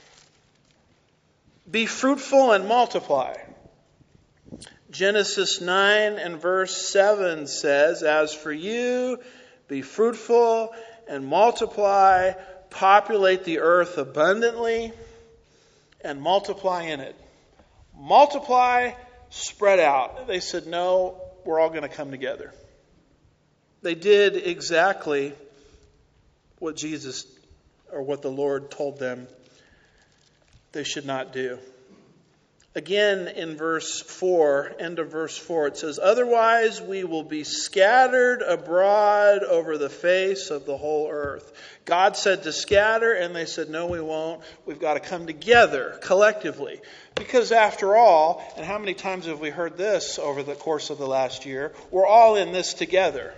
Be fruitful and multiply." Genesis nine and verse seven says, "As for you, be fruitful and multiply, populate the earth abundantly and multiply in it. Multiply, spread out. They said, no, we're all going to come together. They did exactly what Jesus or what the Lord told them they should not do. Again, in verse four, end of verse four, it says, otherwise we will be scattered abroad over the face of the whole earth. God said to scatter, and they said, no, we won't. We've got to come together collectively. Because after all, and how many times have we heard this over the course of the last year? We're all in this together.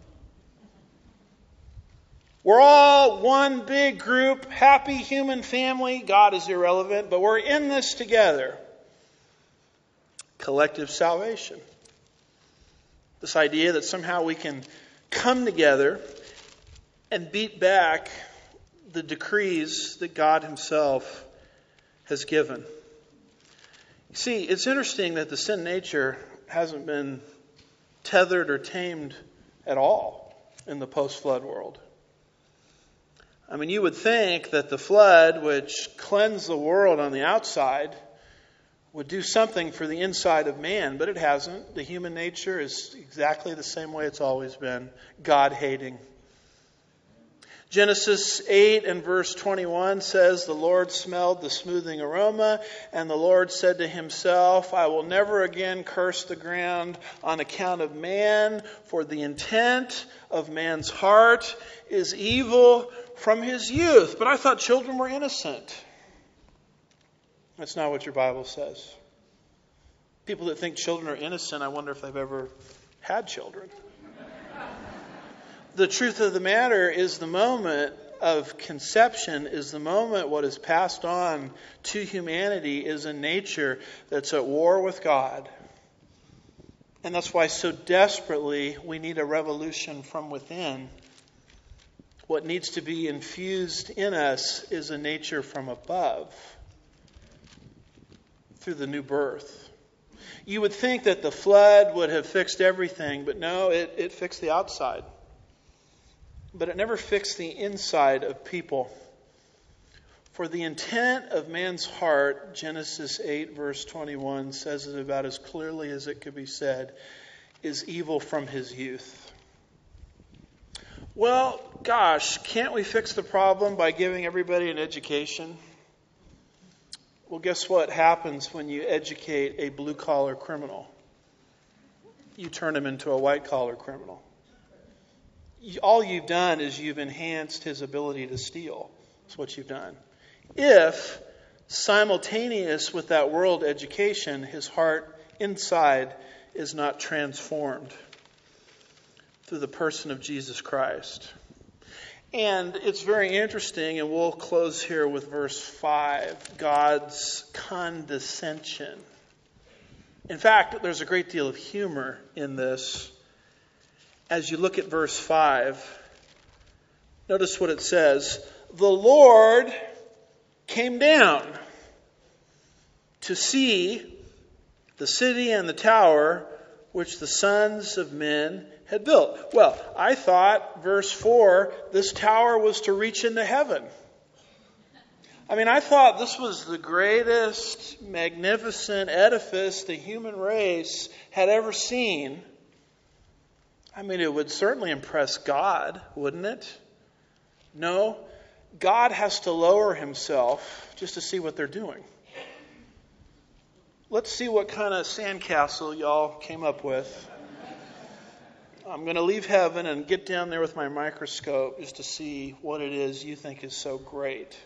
We're all one big group, happy human family. God is irrelevant, but we're in this together. Collective salvation. This idea that somehow we can come together and beat back the decrees that God Himself has given. You see, it's interesting that the sin nature hasn't been tethered or tamed at all in the post-flood world. I mean, you would think that the flood, which cleansed the world on the outside, would do something for the inside of man, but it hasn't. The human nature is exactly the same way it's always been, God-hating. Genesis eight and verse twenty-one says, the Lord smelled the smoothing aroma, and the Lord said to Himself, I will never again curse the ground on account of man, for the intent of man's heart is evil from his youth. But I thought children were innocent. That's not what your Bible says. People that think children are innocent, I wonder if they've ever had children. The truth of the matter is the moment of conception is the moment what is passed on to humanity is a nature that's at war with God. And that's why so desperately we need a revolution from within. What needs to be infused in us is a nature from above through the new birth. You would think that the flood would have fixed everything, but no, it, it fixed the outside. But it never fixed the inside of people. For the intent of man's heart, Genesis eight verse twenty-one says it about as clearly as it could be said, is evil from his youth. Well, gosh, can't we fix the problem by giving everybody an education? Well, guess what happens when you educate a blue-collar criminal? You turn him into a white-collar criminal. All you've done is you've enhanced his ability to steal. That's what you've done. If, simultaneous with that world education, his heart inside is not transformed through the person of Jesus Christ. And it's very interesting, and we'll close here with verse five, God's condescension. In fact, there's a great deal of humor in this. As you look at verse five, notice what it says. The Lord came down to see the city and the tower which the sons of men had built. Well, I thought, verse four, this tower was to reach into heaven. I mean, I thought this was the greatest, magnificent edifice the human race had ever seen. I mean, it would certainly impress God, wouldn't it? No, God has to lower Himself just to see what they're doing. Let's see what kind of sandcastle y'all came up with. I'm going to leave heaven and get down there with my microscope just to see what it is you think is so great.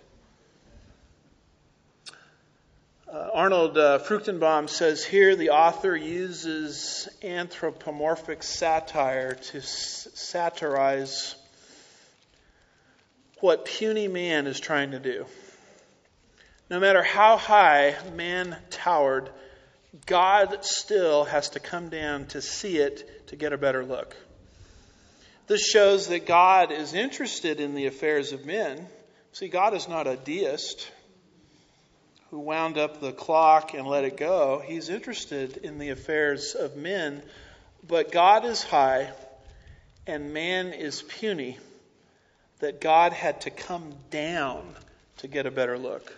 Uh, Arnold uh, Fruchtenbaum says here the author uses anthropomorphic satire to s- satirize what puny man is trying to do. No matter how high man towered, God still has to come down to see it to get a better look. This shows that God is interested in the affairs of men. See, God is not a deist who wound up the clock and let it go. He's interested in the affairs of men. But God is high and man is puny. that God had to come down to get a better look.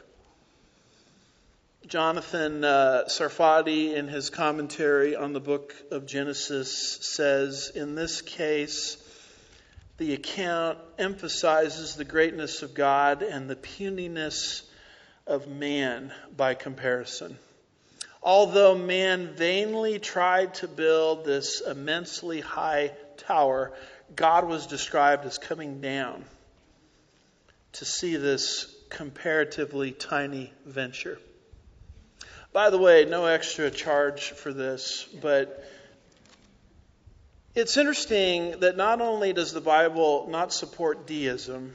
Jonathan uh, Sarfati, in his commentary on the book of Genesis, says, in this case, the account emphasizes the greatness of God and the puniness of man by comparison. Although man vainly tried to build this immensely high tower, God was described as coming down to see this comparatively tiny venture. By the way, no extra charge for this, but it's interesting that not only does the Bible not support deism,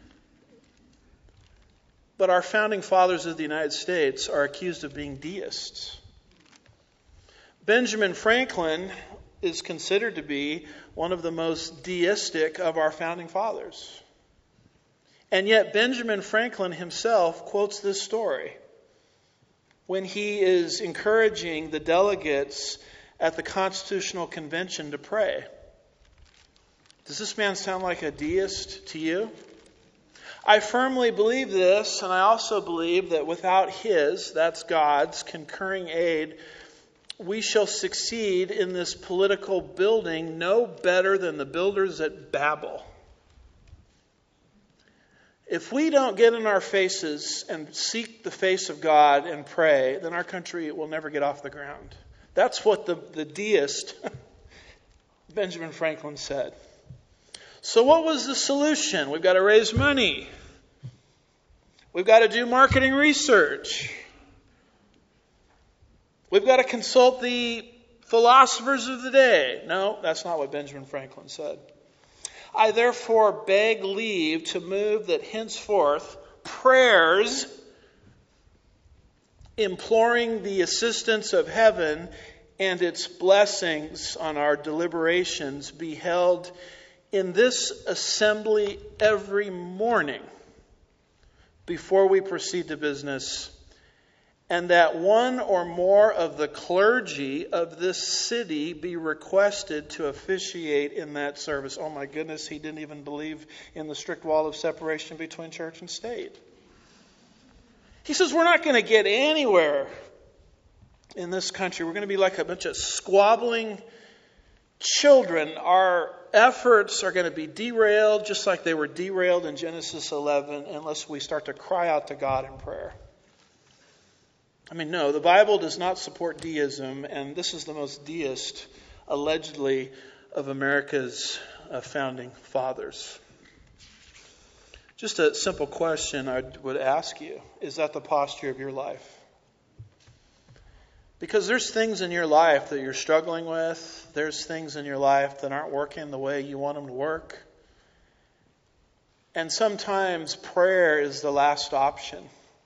but our founding fathers of the United States are accused of being deists. Benjamin Franklin is considered to be one of the most deistic of our founding fathers. And yet Benjamin Franklin himself quotes this story when he is encouraging the delegates at the Constitutional Convention to pray. Does this man sound like a deist to you? I firmly believe this, and I also believe that without his, that's God's, concurring aid, we shall succeed in this political building no better than the builders at Babel. If we don't get in our faces and seek the face of God and pray, then our country will never get off the ground. That's what the, the deist, Benjamin Franklin, said. So what was the solution? We've got to raise money. We've got to do marketing research. We've got to consult the philosophers of the day. No, that's not what Benjamin Franklin said. I therefore beg leave to move that henceforth prayers imploring the assistance of heaven and its blessings on our deliberations be held in this assembly every morning before we proceed to business, and that one or more of the clergy of this city be requested to officiate in that service. Oh my goodness, he didn't even believe in the strict wall of separation between church and state. He says we're not going to get anywhere in this country. We're going to be like a bunch of squabbling children. Our efforts are going to be derailed just like they were derailed in Genesis eleven unless we start to cry out to God in prayer. I mean, no, the Bible does not support deism, and this is the most deist, allegedly, of America's uh, founding fathers. Just a simple question I would ask you. Is that the posture of your life? Because there's things in your life that you're struggling with. There's things in your life that aren't working the way you want them to work. And sometimes prayer is the last option.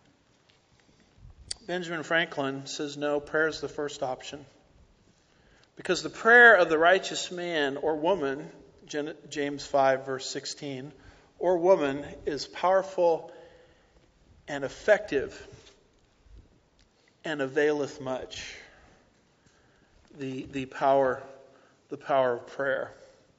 Benjamin Franklin says, no, prayer is the first option. Because the prayer of the righteous man or woman, James five, verse sixteen, or woman is powerful and effective and availeth much. The, the power, the power of prayer.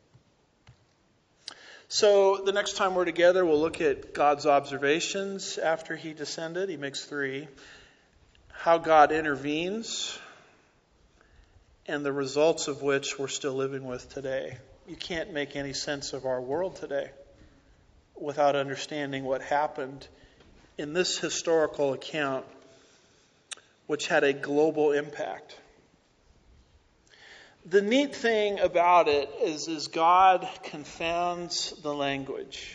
So the next time we're together, we'll look at God's observations after he descended. He makes three. How God intervenes, and the results of which we're still living with today. You can't make any sense of our world today without understanding what happened in this historical account, which had a global impact. The neat thing about it is, is God confounds the language.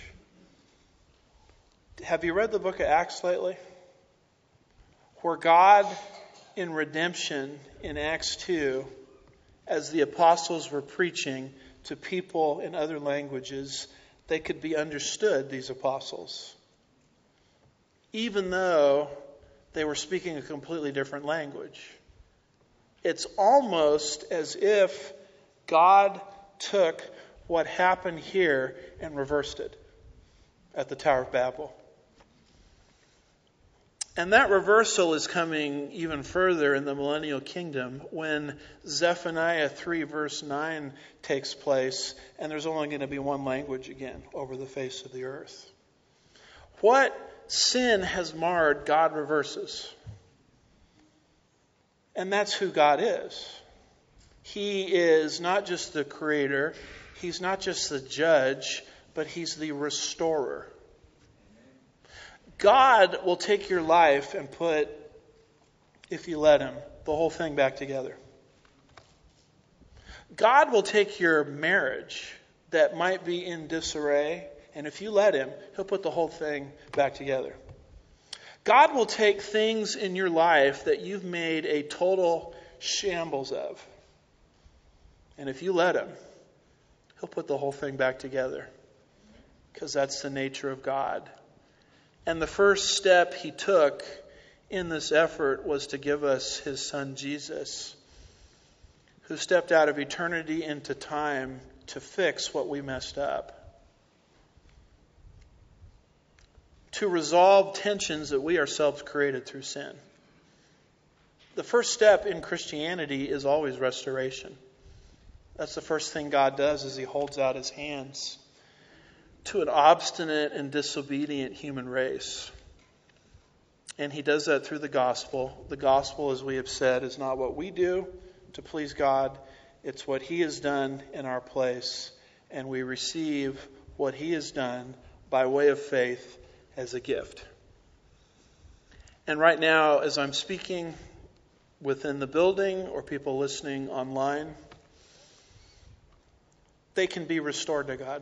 Have you read the book of Acts lately? Where God, in redemption, in Acts two, as the apostles were preaching to people in other languages, they could be understood, these apostles, even though they were speaking a completely different language. It's almost as if God took what happened here and reversed it at the Tower of Babel. And that reversal is coming even further in the millennial kingdom when Zephaniah three verse nine takes place and there's only going to be one language again over the face of the earth. What sin has marred, God reverses. And that's who God is. He is not just the creator, He's not just the judge, but He's the restorer. God will take your life and put, if you let Him, the whole thing back together. God will take your marriage that might be in disarray, and if you let Him, He'll put the whole thing back together. God will take things in your life that you've made a total shambles of, and if you let Him, He'll put the whole thing back together, because that's the nature of God. And the first step He took in this effort was to give us His Son Jesus, who stepped out of eternity into time to fix what we messed up, to resolve tensions that we ourselves created through sin. The first step in Christianity is always restoration. That's the first thing God does, is He holds out His hands to an obstinate and disobedient human race. And He does that through the gospel. The gospel, as we have said, is not what we do to please God. It's what He has done in our place. And we receive what He has done by way of faith as a gift. And right now, as I'm speaking within the building or people listening online, they can be restored to God.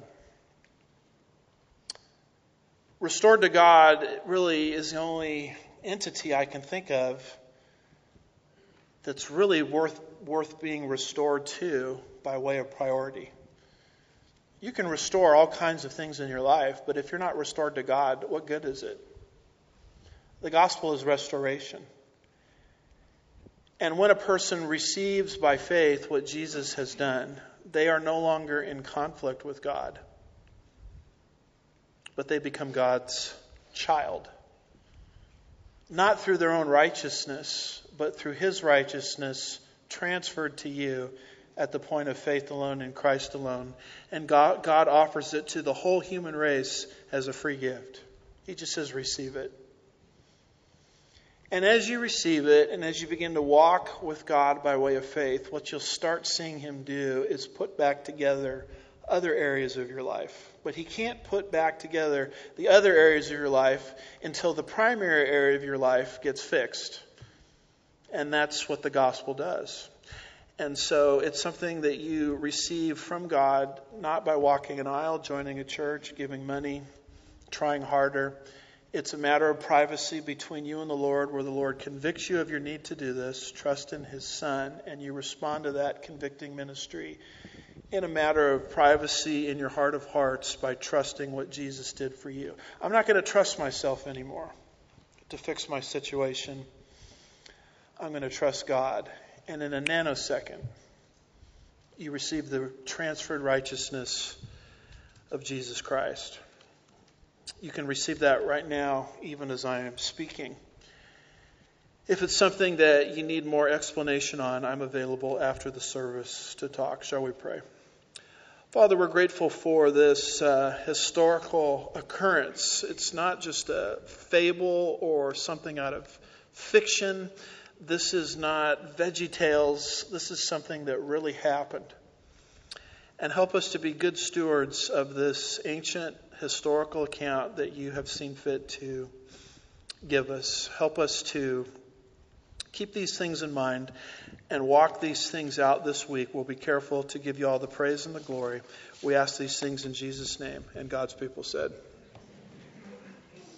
Restored to God really is the only entity I can think of that's really worth worth being restored to by way of priority. You can restore all kinds of things in your life, but if you're not restored to God, what good is it? The gospel is restoration. And when a person receives by faith what Jesus has done, they are no longer in conflict with God, but they become God's child. Not through their own righteousness, but through His righteousness transferred to you at the point of faith alone in Christ alone. And God, God offers it to the whole human race as a free gift. He just says, receive it. And as you receive it, and as you begin to walk with God by way of faith, what you'll start seeing Him do is put back together other areas of your life. But He can't put back together the other areas of your life until the primary area of your life gets fixed. And that's what the gospel does. And so it's something that you receive from God, not by walking an aisle, joining a church, giving money, trying harder. It's a matter of privacy between you and the Lord, where the Lord convicts you of your need to do this, trust in His Son, and you respond to that convicting ministry in a matter of privacy in your heart of hearts by trusting what Jesus did for you. I'm not going to trust myself anymore to fix my situation. I'm going to trust God. And in a nanosecond, you receive the transferred righteousness of Jesus Christ. You can receive that right now, even as I am speaking. If it's something that you need more explanation on, I'm available after the service to talk. Shall we pray? Father, we're grateful for this uh, historical occurrence. It's not just a fable or something out of fiction. This is not Veggie Tales. This is something that really happened. And help us to be good stewards of this ancient historical account that you have seen fit to give us. Help us to keep these things in mind and walk these things out this week. We'll be careful to give you all the praise and the glory. We ask these things in Jesus' name. And God's people said,